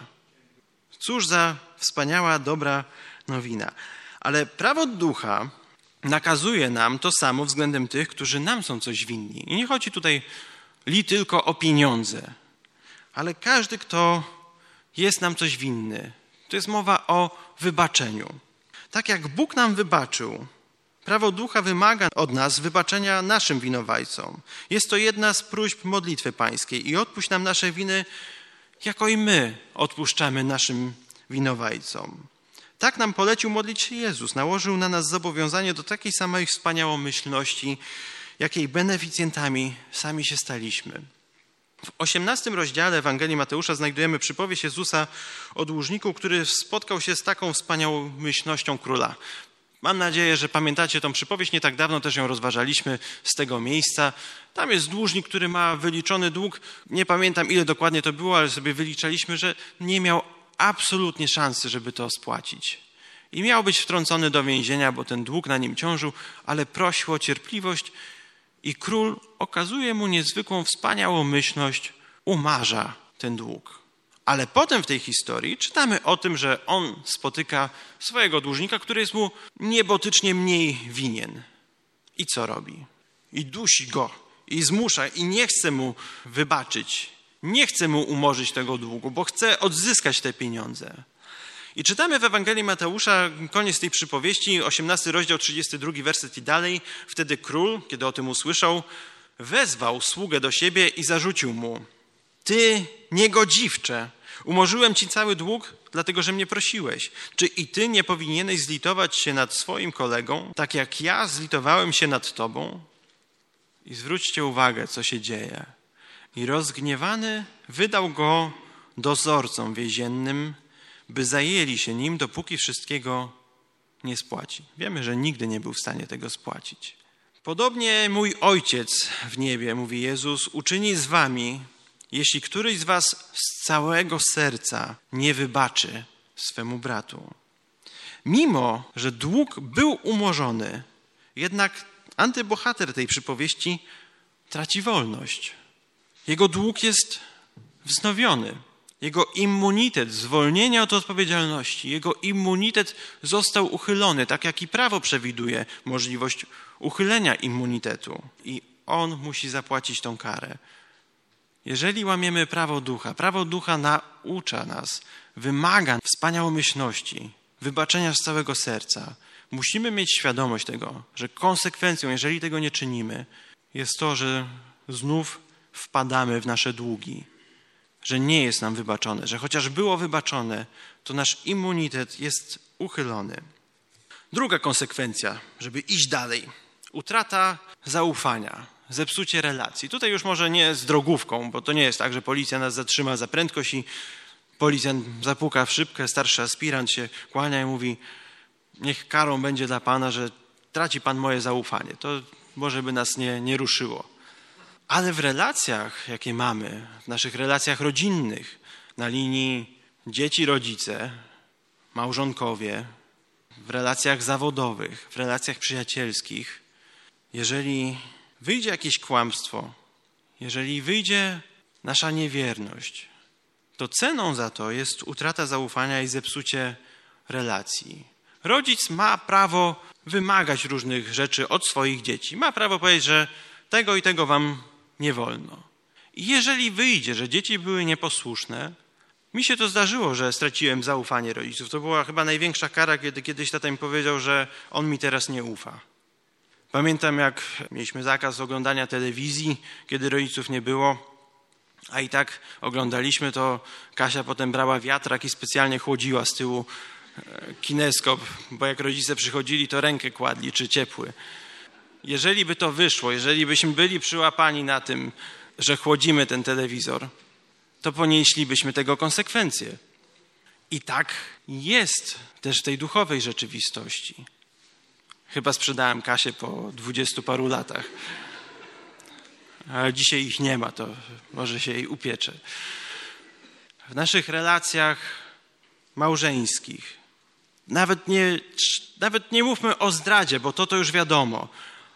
Cóż za wspaniała, dobra nowina. Ale prawo ducha nakazuje nam to samo względem tych, którzy nam są coś winni. I nie chodzi tutaj li tylko o pieniądze, ale każdy, kto jest nam coś winny. To jest mowa o wybaczeniu. Tak jak Bóg nam wybaczył, prawo ducha wymaga od nas wybaczenia naszym winowajcom. Jest to jedna z próśb modlitwy pańskiej i odpuść nam nasze winy, jako i my odpuszczamy naszym winowajcom. Tak nam polecił modlić się Jezus. Nałożył na nas zobowiązanie do takiej samej wspaniałomyślności, jakiej beneficjentami sami się staliśmy. W osiemnastym rozdziale Ewangelii Mateusza znajdujemy przypowieść Jezusa o dłużniku, który spotkał się z taką wspaniałomyślnością króla. Mam nadzieję, że pamiętacie tą przypowieść. Nie tak dawno też ją rozważaliśmy z tego miejsca. Tam jest dłużnik, który ma wyliczony dług. Nie pamiętam, ile dokładnie to było, ale sobie wyliczaliśmy, że nie miał absolutnie szansy, żeby to spłacić. I miał być wtrącony do więzienia, bo ten dług na nim ciążył, ale prosił o cierpliwość i król okazuje mu niezwykłą wspaniałomyślność, umarza ten dług. Ale potem w tej historii czytamy o tym, że on spotyka swojego dłużnika, który jest mu niebotycznie mniej winien. I co robi? I dusi go, i zmusza, i nie chce mu wybaczyć. Nie chce mu umorzyć tego długu, bo chce odzyskać te pieniądze. I czytamy w Ewangelii Mateusza, koniec tej przypowieści, osiemnasty rozdział, trzydziesty drugi werset i dalej. Wtedy król, kiedy o tym usłyszał, wezwał sługę do siebie i zarzucił mu: ty niegodziwcze, umorzyłem ci cały dług, dlatego że mnie prosiłeś. Czy i ty nie powinieneś zlitować się nad swoim kolegą, tak jak ja zlitowałem się nad tobą? I zwróćcie uwagę, co się dzieje. I rozgniewany wydał go dozorcom więziennym, by zajęli się nim, dopóki wszystkiego nie spłaci. Wiemy, że nigdy nie był w stanie tego spłacić. Podobnie mój Ojciec w niebie, mówi Jezus, uczyni z wami, jeśli któryś z was z całego serca nie wybaczy swemu bratu. Mimo że dług był umorzony, jednak antybohater tej przypowieści traci wolność. Jego dług jest wznowiony. Jego immunitet, zwolnienie od odpowiedzialności, jego immunitet został uchylony, tak jak i prawo przewiduje możliwość uchylenia immunitetu. I on musi zapłacić tą karę. Jeżeli łamiemy prawo ducha, prawo ducha naucza nas, wymaga wspaniałomyślności, wybaczenia z całego serca. Musimy mieć świadomość tego, że konsekwencją, jeżeli tego nie czynimy, jest to, że znów wpadamy w nasze długi, że nie jest nam wybaczone, że chociaż było wybaczone, to nasz immunitet jest uchylony. Druga konsekwencja, żeby iść dalej, utrata zaufania, zepsucie relacji. Tutaj już może nie z drogówką, bo to nie jest tak, że policja nas zatrzyma za prędkość i policjant zapuka w szybkę, starszy aspirant się kłania i mówi: niech karą będzie dla pana, że traci pan moje zaufanie. To może by nas nie, nie ruszyło. Ale w relacjach, jakie mamy, w naszych relacjach rodzinnych, na linii dzieci-rodzice, małżonkowie, w relacjach zawodowych, w relacjach przyjacielskich, jeżeli wyjdzie jakieś kłamstwo, jeżeli wyjdzie nasza niewierność, to ceną za to jest utrata zaufania i zepsucie relacji. Rodzic ma prawo wymagać różnych rzeczy od swoich dzieci. Ma prawo powiedzieć, że tego i tego wam nie wolno. I jeżeli wyjdzie, że dzieci były nieposłuszne, Mi się to zdarzyło, że straciłem zaufanie rodziców. To była chyba największa kara, kiedy kiedyś tata mi powiedział, że on mi teraz nie ufa. Pamiętam, jak mieliśmy zakaz oglądania telewizji, kiedy rodziców nie było, a i tak oglądaliśmy, to Kasia potem brała wiatrak i specjalnie chłodziła z tyłu kineskop, bo jak rodzice przychodzili, to rękę kładli, czy ciepły. Jeżeli by to wyszło, jeżeli byśmy byli przyłapani na tym, że chłodzimy ten telewizor, to ponieślibyśmy tego konsekwencje. I tak jest też w tej duchowej rzeczywistości. Chyba sprzedałem Kasię po dwudziestu paru latach. Ale dzisiaj ich nie ma, to może się jej upiecze. W naszych relacjach małżeńskich, nawet nie, nawet nie mówmy o zdradzie, bo to to już wiadomo,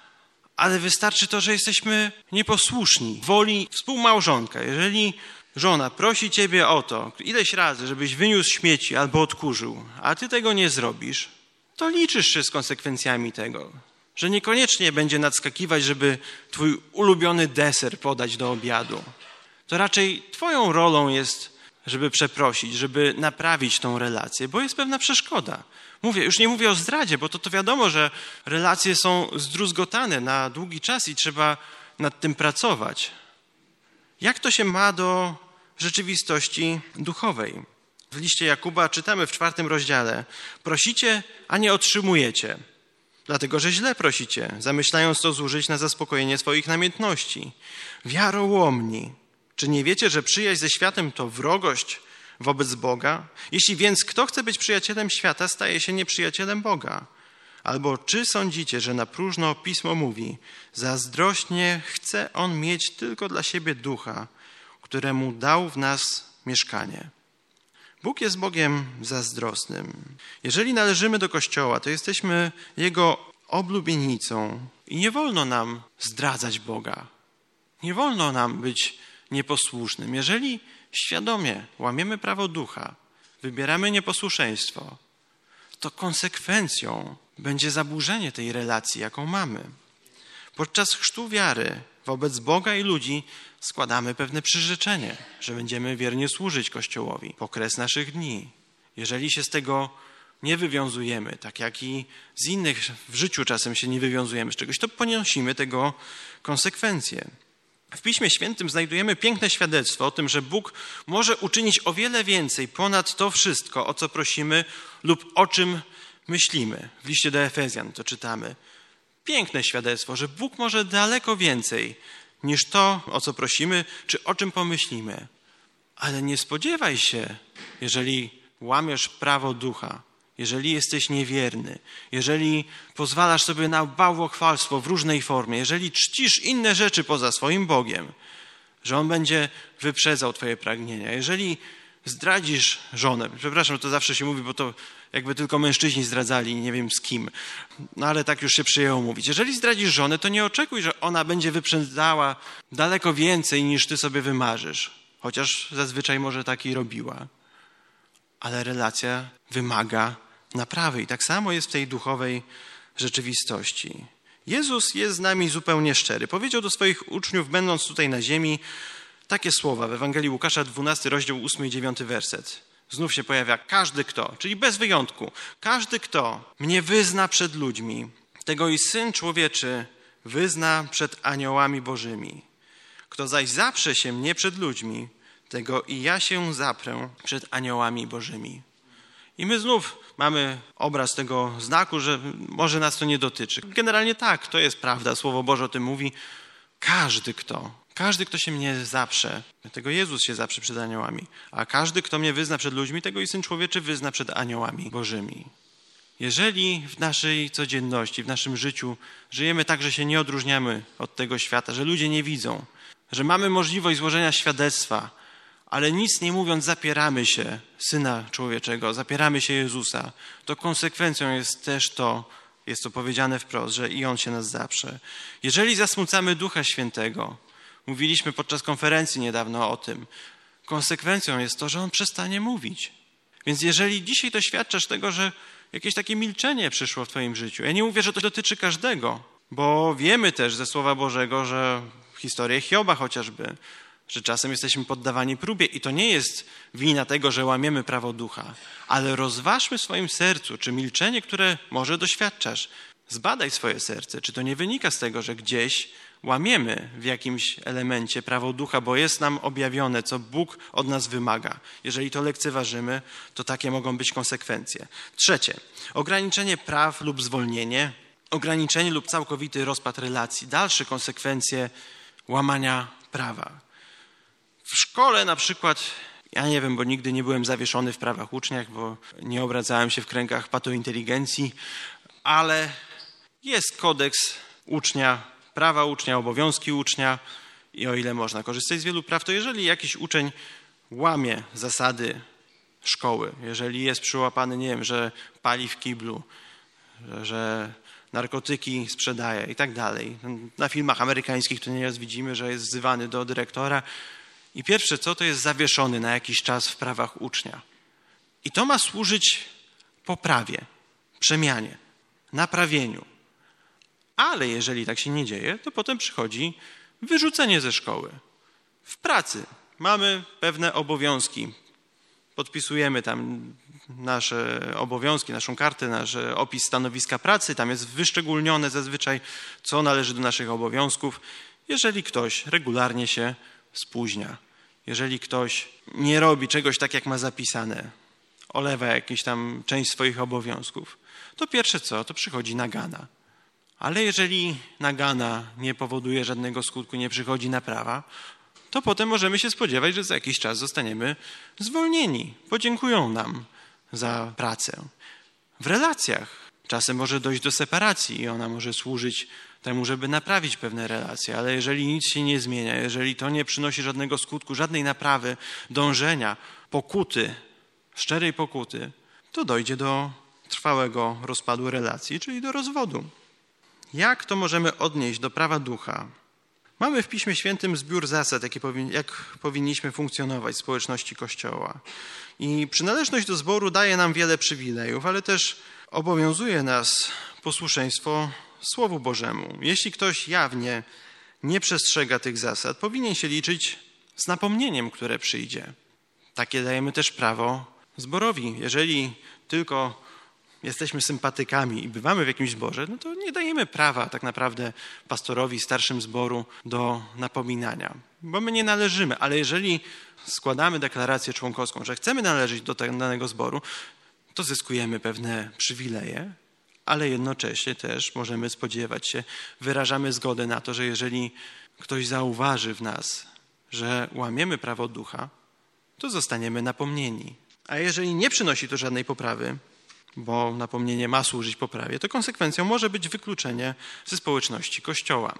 ale wystarczy to, że jesteśmy nieposłuszni woli współmałżonka. Jeżeli żona prosi ciebie o to ileś razy, żebyś wyniósł śmieci albo odkurzył, a ty tego nie zrobisz, to liczysz się z konsekwencjami tego, że niekoniecznie będzie nadskakiwać, żeby twój ulubiony deser podać do obiadu. To raczej twoją rolą jest, żeby przeprosić, żeby naprawić tą relację, bo jest pewna przeszkoda. Mówię, już nie mówię o zdradzie, bo to, to wiadomo, że relacje są zdruzgotane na długi czas i trzeba nad tym pracować. Jak to się ma do rzeczywistości duchowej? W liście Jakuba czytamy w czwartym rozdziale: prosicie, a nie otrzymujecie, dlatego że źle prosicie, zamyślając to zużyć na zaspokojenie swoich namiętności. Wiarołomni, czy nie wiecie, że przyjaźń ze światem to wrogość wobec Boga? Jeśli więc kto chce być przyjacielem świata, staje się nieprzyjacielem Boga. Albo czy sądzicie, że na próżno Pismo mówi: zazdrośnie chce on mieć tylko dla siebie ducha, któremu dał w nas mieszkanie. Bóg jest Bogiem zazdrosnym. Jeżeli należymy do Kościoła, to jesteśmy Jego oblubienicą i nie wolno nam zdradzać Boga. Nie wolno nam być nieposłusznym. Jeżeli świadomie łamiemy prawo ducha, wybieramy nieposłuszeństwo, to konsekwencją będzie zaburzenie tej relacji, jaką mamy. Podczas chrztu wiary wobec Boga i ludzi składamy pewne przyrzeczenie, że będziemy wiernie służyć Kościołowi po kres naszych dni. Jeżeli się z tego nie wywiązujemy, tak jak i z innych w życiu czasem się nie wywiązujemy z czegoś, to ponosimy tego konsekwencje. W Piśmie Świętym znajdujemy piękne świadectwo o tym, że Bóg może uczynić o wiele więcej ponad to wszystko, o co prosimy lub o czym myślimy. W liście do Efezjan to czytamy. Piękne świadectwo, że Bóg może daleko więcej niż to, o co prosimy, czy o czym pomyślimy. Ale nie spodziewaj się, jeżeli łamiesz prawo ducha, jeżeli jesteś niewierny, jeżeli pozwalasz sobie na bałwochwalstwo w różnej formie, jeżeli czcisz inne rzeczy poza swoim Bogiem, że On będzie wyprzedzał twoje pragnienia. Jeżeli zdradzisz żonę, przepraszam, to zawsze się mówi, bo to jakby tylko mężczyźni zdradzali, nie wiem z kim, no ale tak już się przyjęło mówić. Jeżeli zdradzisz żonę, to nie oczekuj, że ona będzie wyprzedzała daleko więcej niż ty sobie wymarzysz, chociaż zazwyczaj może tak i robiła. Ale relacja wymaga naprawy i tak samo jest w tej duchowej rzeczywistości. Jezus jest z nami zupełnie szczery. Powiedział do swoich uczniów, będąc tutaj na ziemi, takie słowa w Ewangelii Łukasza, dwunasty rozdział, ósmy i dziewiąty werset. Znów się pojawia każdy kto, czyli bez wyjątku. Każdy kto mnie wyzna przed ludźmi, tego i Syn Człowieczy wyzna przed aniołami bożymi. Kto zaś zaprze się mnie przed ludźmi, tego i ja się zaprę przed aniołami bożymi. I my znów mamy obraz tego znaku, że może nas to nie dotyczy. Generalnie tak, to jest prawda, Słowo Boże o tym mówi. Każdy kto, każdy kto się mnie zaprze, tego Jezus się zaprze przed aniołami, a każdy kto mnie wyzna przed ludźmi, tego i Syn Człowieczy wyzna przed aniołami bożymi. Jeżeli w naszej codzienności, w naszym życiu żyjemy tak, że się nie odróżniamy od tego świata, że ludzie nie widzą, że mamy możliwość złożenia świadectwa, ale nic nie mówiąc zapieramy się Syna Człowieczego, zapieramy się Jezusa, to konsekwencją jest też to, jest to powiedziane wprost, że i On się nas zaprze. Jeżeli zasmucamy Ducha Świętego, mówiliśmy podczas konferencji niedawno o tym, konsekwencją jest to, że On przestanie mówić. Więc jeżeli dzisiaj doświadczasz tego, że jakieś takie milczenie przyszło w twoim życiu, ja nie mówię, że to dotyczy każdego, bo wiemy też ze Słowa Bożego, że historię Hioba chociażby, że czasem jesteśmy poddawani próbie i to nie jest wina tego, że łamiemy prawo ducha, ale rozważmy w swoim sercu, czy milczenie, które może doświadczasz, zbadaj swoje serce, czy to nie wynika z tego, że gdzieś łamiemy w jakimś elemencie prawo ducha, bo jest nam objawione, co Bóg od nas wymaga. Jeżeli to lekceważymy, to takie mogą być konsekwencje. Trzecie, ograniczenie praw lub zwolnienie, ograniczenie lub całkowity rozpad relacji, dalsze konsekwencje łamania prawa. W szkole na przykład, ja nie wiem, bo nigdy nie byłem zawieszony w prawach uczniach, bo nie obracałem się w kręgach patointeligencji, ale jest kodeks ucznia, prawa ucznia, obowiązki ucznia i o ile można korzystać z wielu praw, to jeżeli jakiś uczeń łamie zasady szkoły, jeżeli jest przyłapany, nie wiem, że pali w kiblu, że, że narkotyki sprzedaje i tak dalej. Na filmach amerykańskich to nieraz widzimy, że jest wzywany do dyrektora i pierwsze co, to jest zawieszony na jakiś czas w prawach ucznia. I to ma służyć poprawie, przemianie, naprawieniu. Ale jeżeli tak się nie dzieje, to potem przychodzi wyrzucenie ze szkoły. W pracy mamy pewne obowiązki. Podpisujemy tam nasze obowiązki, naszą kartę, nasz opis stanowiska pracy. Tam jest wyszczególnione zazwyczaj, co należy do naszych obowiązków. Jeżeli ktoś regularnie się spóźnia, jeżeli ktoś nie robi czegoś tak, jak ma zapisane, olewa jakąś tam część swoich obowiązków, to pierwsze co, to przychodzi nagana. Ale jeżeli nagana nie powoduje żadnego skutku, nie przychodzi naprawa, to potem możemy się spodziewać, że za jakiś czas zostaniemy zwolnieni. Podziękują nam za pracę. W relacjach czasem może dojść do separacji i ona może służyć temu, żeby naprawić pewne relacje, ale jeżeli nic się nie zmienia, jeżeli to nie przynosi żadnego skutku, żadnej naprawy, dążenia, pokuty, szczerej pokuty, to dojdzie do trwałego rozpadu relacji, czyli do rozwodu. Jak to możemy odnieść do prawa ducha? Mamy w Piśmie Świętym zbiór zasad, jakie powin- jak powinniśmy funkcjonować w społeczności Kościoła. I przynależność do zboru daje nam wiele przywilejów, ale też obowiązuje nas posłuszeństwo Słowu Bożemu. Jeśli ktoś jawnie nie przestrzega tych zasad, powinien się liczyć z napomnieniem, które przyjdzie. Takie dajemy też prawo zborowi. Jeżeli tylko jesteśmy sympatykami i bywamy w jakimś zborze, no to nie dajemy prawa tak naprawdę pastorowi, starszym zboru do napominania, bo my nie należymy. Ale jeżeli składamy deklarację członkowską, że chcemy należeć do danego zboru, to zyskujemy pewne przywileje, ale jednocześnie też możemy spodziewać się, wyrażamy zgodę na to, że jeżeli ktoś zauważy w nas, że łamiemy prawo ducha, to zostaniemy napomnieni. A jeżeli nie przynosi to żadnej poprawy, bo napomnienie ma służyć poprawie, to konsekwencją może być wykluczenie ze społeczności Kościoła.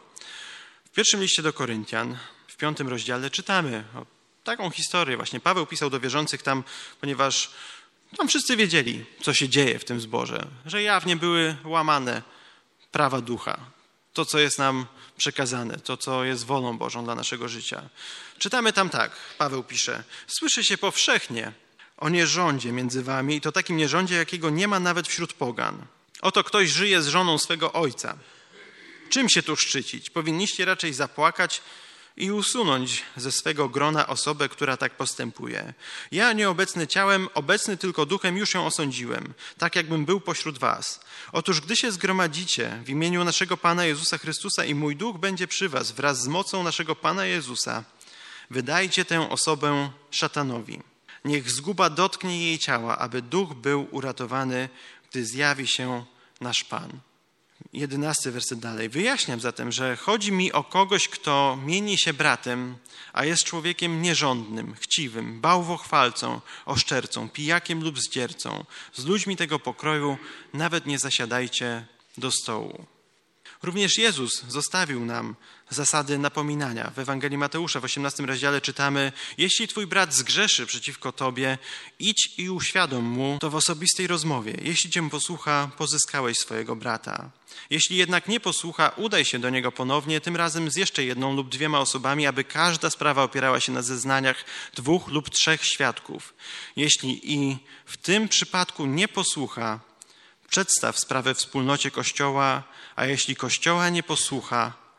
W pierwszym liście do Koryntian, w piątym rozdziale czytamy o taką historię. Właśnie Paweł pisał do wierzących tam, ponieważ tam wszyscy wiedzieli, co się dzieje w tym zborze, że jawnie były łamane prawa ducha, to, co jest nam przekazane, to, co jest wolą Bożą dla naszego życia. Czytamy tam tak, Paweł pisze: słyszy się powszechnie o nierządzie między wami i to takim nierządzie, jakiego nie ma nawet wśród pogan. Oto ktoś żyje z żoną swego ojca. Czym się tu szczycić? Powinniście raczej zapłakać i usunąć ze swego grona osobę, która tak postępuje. Ja, nieobecny ciałem, obecny tylko duchem, już ją osądziłem, tak jakbym był pośród was. Otóż gdy się zgromadzicie w imieniu naszego Pana Jezusa Chrystusa i mój duch będzie przy was wraz z mocą naszego Pana Jezusa, wydajcie tę osobę szatanowi. Niech zguba dotknie jej ciała, aby duch był uratowany, gdy zjawi się nasz Pan. Jedenasty werset dalej. Wyjaśniam zatem, że chodzi mi o kogoś, kto mieni się bratem, a jest człowiekiem nierządnym, chciwym, bałwochwalcą, oszczercą, pijakiem lub zdziercą. Z ludźmi tego pokroju nawet nie zasiadajcie do stołu. Również Jezus zostawił nam zasady napominania. W Ewangelii Mateusza w osiemnastym rozdziale czytamy: jeśli twój brat zgrzeszy przeciwko tobie, idź i uświadom mu to w osobistej rozmowie. Jeśli cię posłucha, pozyskałeś swojego brata. Jeśli jednak nie posłucha, udaj się do niego ponownie, tym razem z jeszcze jedną lub dwiema osobami, aby każda sprawa opierała się na zeznaniach dwóch lub trzech świadków. Jeśli i w tym przypadku nie posłucha, przedstaw sprawę wspólnocie Kościoła, a jeśli Kościoła nie posłucha,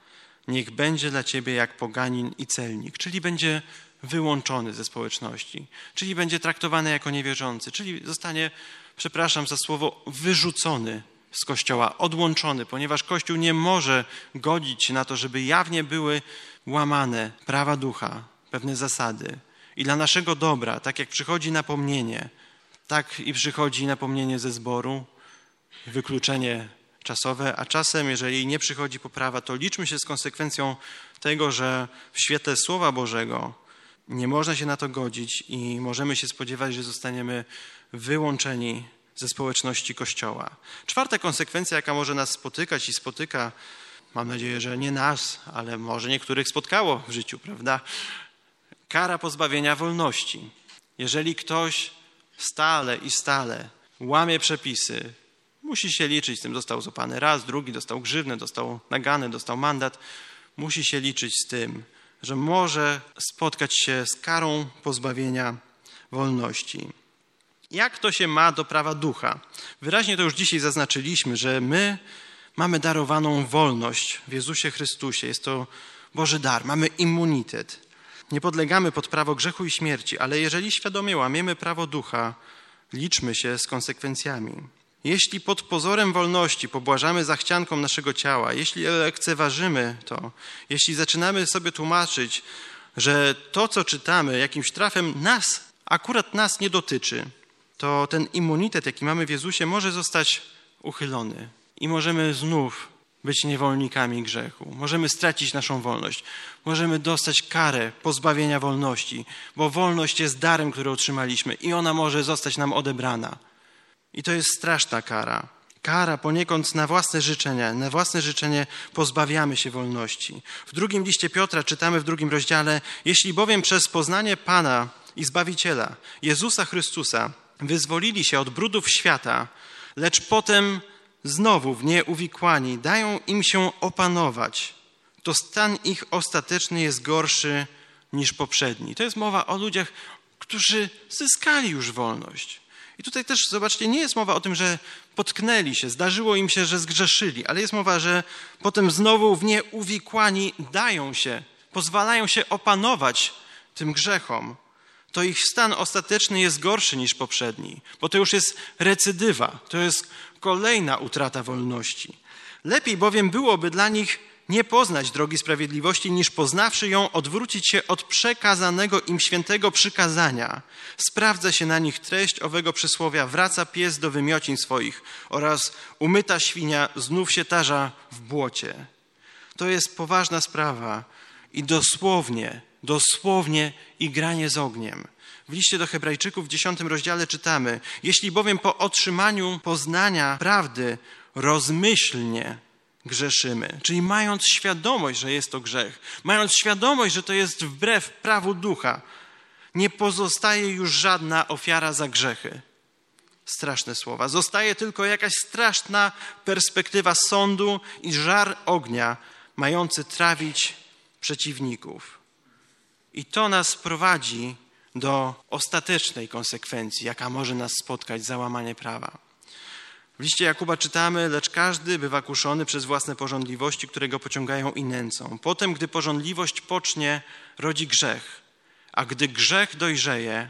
niech będzie dla ciebie jak poganin i celnik, czyli będzie wyłączony ze społeczności, czyli będzie traktowany jako niewierzący, czyli zostanie, przepraszam za słowo, wyrzucony z Kościoła, odłączony, ponieważ Kościół nie może godzić się na to, żeby jawnie były łamane prawa ducha, pewne zasady. I dla naszego dobra, tak jak przychodzi napomnienie, tak i przychodzi napomnienie ze zboru, wykluczenie czasowe, a czasem, jeżeli nie przychodzi poprawa, to liczmy się z konsekwencją tego, że w świetle Słowa Bożego nie można się na to godzić i możemy się spodziewać, że zostaniemy wyłączeni ze społeczności Kościoła. Czwarta konsekwencja, jaka może nas spotykać i spotyka, mam nadzieję, że nie nas, ale może niektórych spotkało w życiu, prawda? Kara pozbawienia wolności. Jeżeli ktoś stale i stale łamie przepisy, musi się liczyć z tym, został złapany raz, drugi, dostał grzywnę, dostał nagany, dostał mandat, musi się liczyć z tym, że może spotkać się z karą pozbawienia wolności. Jak to się ma do prawa ducha? Wyraźnie to już dzisiaj zaznaczyliśmy, że my mamy darowaną wolność w Jezusie Chrystusie. Jest to Boży dar, mamy immunitet. Nie podlegamy pod prawo grzechu i śmierci, ale jeżeli świadomie łamiemy prawo ducha, liczmy się z konsekwencjami. Jeśli pod pozorem wolności pobłażamy zachciankom naszego ciała, jeśli lekceważymy to, jeśli zaczynamy sobie tłumaczyć, że to, co czytamy jakimś trafem nas, akurat nas nie dotyczy, to ten immunitet, jaki mamy w Jezusie, może zostać uchylony i możemy znów być niewolnikami grzechu. Możemy stracić naszą wolność. Możemy dostać karę pozbawienia wolności, bo wolność jest darem, który otrzymaliśmy i ona może zostać nam odebrana. I to jest straszna kara. Kara poniekąd na własne życzenia. Na własne życzenie pozbawiamy się wolności. W drugim liście Piotra czytamy w drugim rozdziale: jeśli bowiem przez poznanie Pana i Zbawiciela, Jezusa Chrystusa, wyzwolili się od brudów świata, lecz potem znowu w nie uwikłani dają im się opanować, to stan ich ostateczny jest gorszy niż poprzedni. To jest mowa o ludziach, którzy zyskali już wolność. I tutaj też, zobaczcie, nie jest mowa o tym, że potknęli się, zdarzyło im się, że zgrzeszyli, ale jest mowa, że potem znowu w nie uwikłani dają się, pozwalają się opanować tym grzechom. To ich stan ostateczny jest gorszy niż poprzedni, bo to już jest recydywa, to jest kolejna utrata wolności. Lepiej bowiem byłoby dla nich nie poznać drogi sprawiedliwości, niż poznawszy ją, odwrócić się od przekazanego im świętego przykazania. Sprawdza się na nich treść owego przysłowia: wraca pies do wymiocin swoich oraz umyta świnia znów się tarza w błocie. To jest poważna sprawa i dosłownie, dosłownie igranie z ogniem. W liście do Hebrajczyków w dziesiątym rozdziale czytamy: jeśli bowiem po otrzymaniu poznania prawdy rozmyślnie grzeszymy, czyli mając świadomość, że jest to grzech, mając świadomość, że to jest wbrew prawu ducha, nie pozostaje już żadna ofiara za grzechy. Straszne słowa. Zostaje tylko jakaś straszna perspektywa sądu i żar ognia, mający trawić przeciwników. I to nas prowadzi do ostatecznej konsekwencji, jaka może nas spotkać za łamanie prawa. W liście Jakuba czytamy: lecz każdy bywa kuszony przez własne pożądliwości, które go pociągają i nęcą. Potem, gdy pożądliwość pocznie, rodzi grzech, a gdy grzech dojrzeje,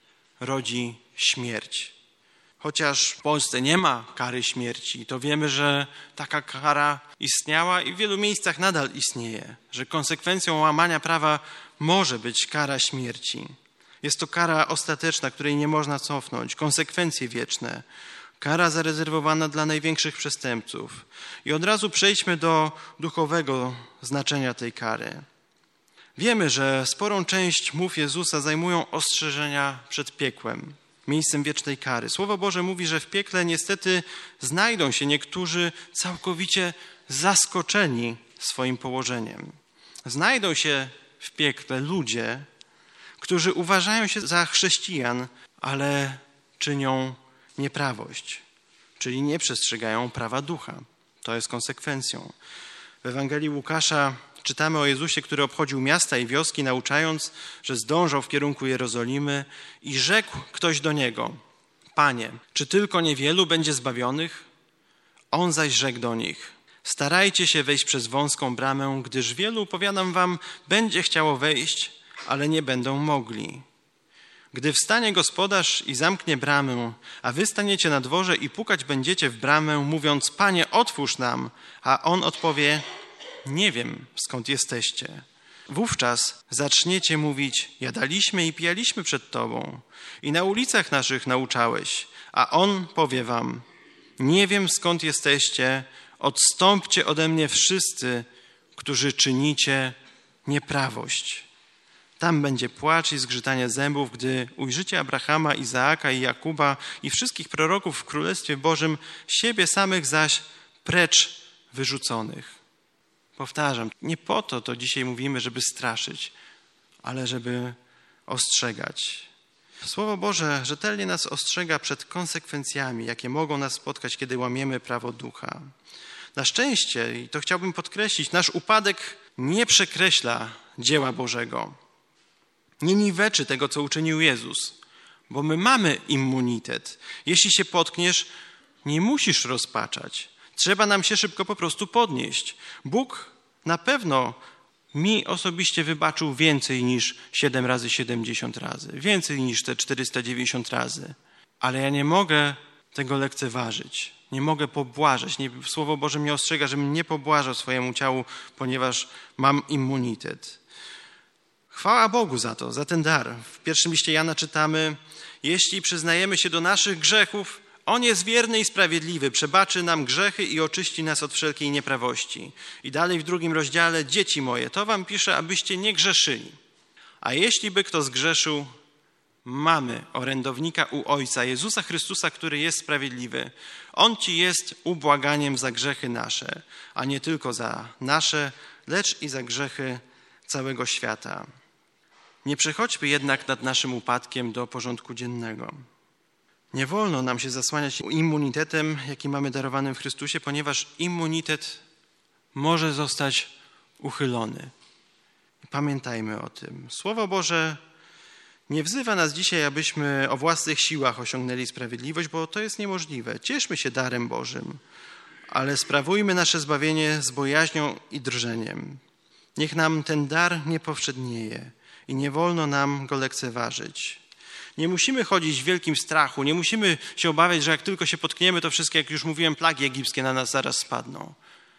rodzi śmierć. Chociaż w Polsce nie ma kary śmierci, to wiemy, że taka kara istniała i w wielu miejscach nadal istnieje, że konsekwencją łamania prawa może być kara śmierci. Jest to kara ostateczna, której nie można cofnąć, konsekwencje wieczne. Kara zarezerwowana dla największych przestępców. I od razu przejdźmy do duchowego znaczenia tej kary. Wiemy, że sporą część mów Jezusa zajmują ostrzeżenia przed piekłem, miejscem wiecznej kary. Słowo Boże mówi, że w piekle niestety znajdą się niektórzy całkowicie zaskoczeni swoim położeniem. Znajdą się w piekle ludzie, którzy uważają się za chrześcijan, ale czynią nieprawość, czyli nie przestrzegają prawa ducha. To jest konsekwencją. W Ewangelii Łukasza czytamy o Jezusie, który obchodził miasta i wioski, nauczając, że zdążał w kierunku Jerozolimy i rzekł ktoś do niego: Panie, czy tylko niewielu będzie zbawionych? On zaś rzekł do nich: Starajcie się wejść przez wąską bramę, gdyż wielu, powiadam wam, będzie chciało wejść, ale nie będą mogli. Gdy wstanie gospodarz i zamknie bramę, a wy staniecie na dworze i pukać będziecie w bramę, mówiąc: Panie, otwórz nam, a on odpowie: nie wiem, skąd jesteście. Wówczas zaczniecie mówić: jadaliśmy i pijaliśmy przed Tobą i na ulicach naszych nauczałeś, a on powie wam: nie wiem, skąd jesteście, odstąpcie ode mnie wszyscy, którzy czynicie nieprawość. Tam będzie płacz i zgrzytanie zębów, gdy ujrzycie Abrahama, Izaaka i Jakuba i wszystkich proroków w Królestwie Bożym, siebie samych zaś precz wyrzuconych. Powtarzam, nie po to to dzisiaj mówimy, żeby straszyć, ale żeby ostrzegać. Słowo Boże rzetelnie nas ostrzega przed konsekwencjami, jakie mogą nas spotkać, kiedy łamiemy prawo ducha. Na szczęście, i to chciałbym podkreślić, nasz upadek nie przekreśla dzieła Bożego. Nie niweczy tego, co uczynił Jezus, bo my mamy immunitet. Jeśli się potkniesz, nie musisz rozpaczać. Trzeba nam się szybko po prostu podnieść. Bóg na pewno mi osobiście wybaczył więcej niż siedem razy siedemdziesiąt razy. Więcej niż te czterysta dziewięćdziesiąt razy. Ale ja nie mogę tego lekceważyć. Nie mogę pobłażać. Nie, Słowo Boże mnie ostrzega, żebym nie pobłażał swojemu ciału, ponieważ mam immunitet. Chwała Bogu za to, za ten dar. W pierwszym liście Jana czytamy: jeśli przyznajemy się do naszych grzechów, On jest wierny i sprawiedliwy, przebaczy nam grzechy i oczyści nas od wszelkiej nieprawości. I dalej w drugim rozdziale: dzieci moje, to wam piszę, abyście nie grzeszyli. A jeśli by kto zgrzeszył, mamy orędownika u Ojca, Jezusa Chrystusa, który jest sprawiedliwy. On ci jest ubłaganiem za grzechy nasze, a nie tylko za nasze, lecz i za grzechy całego świata. Nie przechodźmy jednak nad naszym upadkiem do porządku dziennego. Nie wolno nam się zasłaniać immunitetem, jaki mamy darowanym w Chrystusie, ponieważ immunitet może zostać uchylony. Pamiętajmy o tym. Słowo Boże nie wzywa nas dzisiaj, abyśmy o własnych siłach osiągnęli sprawiedliwość, bo to jest niemożliwe. Cieszmy się darem Bożym, ale sprawujmy nasze zbawienie z bojaźnią i drżeniem. Niech nam ten dar nie powszednieje i nie wolno nam go lekceważyć. Nie musimy chodzić w wielkim strachu, nie musimy się obawiać, że jak tylko się potkniemy, to wszystkie, jak już mówiłem, plagi egipskie na nas zaraz spadną.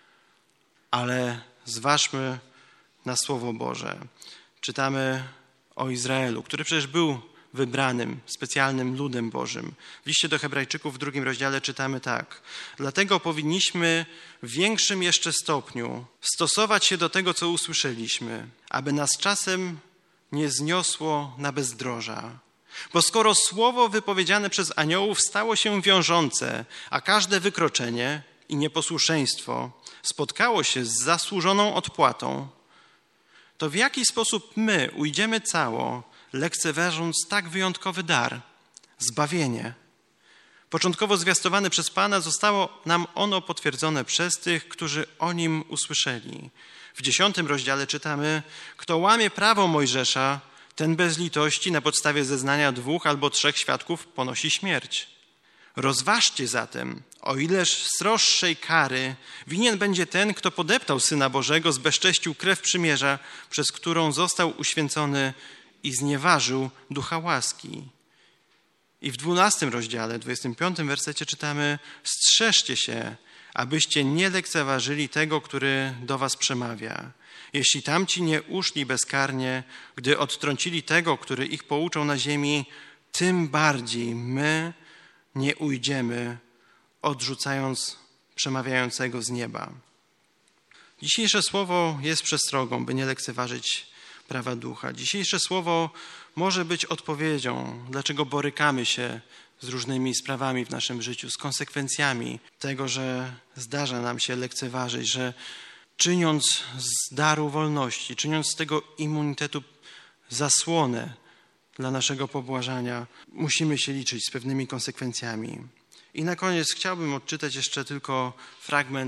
Ale zważmy na Słowo Boże. Czytamy o Izraelu, który przecież był wybranym, specjalnym ludem Bożym. W liście do Hebrajczyków w drugim rozdziale czytamy tak: dlatego powinniśmy w większym jeszcze stopniu stosować się do tego, co usłyszeliśmy, aby nas czasem nie zniosło na bezdroża. Bo skoro słowo wypowiedziane przez aniołów stało się wiążące, a każde wykroczenie i nieposłuszeństwo spotkało się z zasłużoną odpłatą, to w jaki sposób my ujdziemy cało, lekceważąc tak wyjątkowy dar, zbawienie? Początkowo zwiastowane przez Pana, zostało nam ono potwierdzone przez tych, którzy o nim usłyszeli. W dziesiątym rozdziale czytamy: kto łamie prawo Mojżesza, ten bez litości na podstawie zeznania dwóch albo trzech świadków ponosi śmierć. Rozważcie zatem, o ileż sroższej kary winien będzie ten, kto podeptał Syna Bożego, zbezcześcił krew przymierza, przez którą został uświęcony i znieważył ducha łaski. I w dwunastym rozdziale, dwudziestym piątym wersecie czytamy: strzeżcie się, abyście nie lekceważyli tego, który do was przemawia. Jeśli tamci nie uszli bezkarnie, gdy odtrącili tego, który ich pouczał na ziemi, tym bardziej my nie ujdziemy, odrzucając przemawiającego z nieba. Dzisiejsze słowo jest przestrogą, by nie lekceważyć prawa ducha. Dzisiejsze słowo może być odpowiedzią, dlaczego borykamy się z różnymi sprawami w naszym życiu, z konsekwencjami tego, że zdarza nam się lekceważyć, że czyniąc z daru wolności, czyniąc z tego immunitetu zasłonę dla naszego pobłażania, musimy się liczyć z pewnymi konsekwencjami. I na koniec chciałbym odczytać jeszcze tylko fragment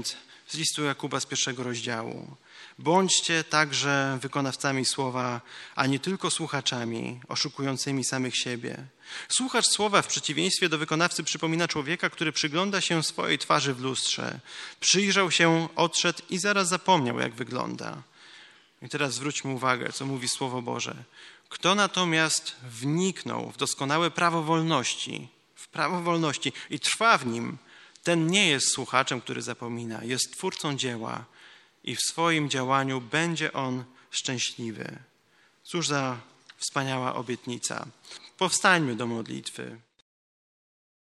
z listu Jakuba z pierwszego rozdziału. Bądźcie także wykonawcami słowa, a nie tylko słuchaczami, oszukującymi samych siebie. Słuchacz słowa w przeciwieństwie do wykonawcy przypomina człowieka, który przygląda się swojej twarzy w lustrze. Przyjrzał się, odszedł i zaraz zapomniał, jak wygląda. I teraz zwróćmy uwagę, co mówi Słowo Boże. Kto natomiast wniknął w doskonałe prawo wolności, w prawo wolności i trwa w nim, ten nie jest słuchaczem, który zapomina, jest twórcą dzieła i w swoim działaniu będzie on szczęśliwy. Cóż za wspaniała obietnica. Powstańmy do modlitwy.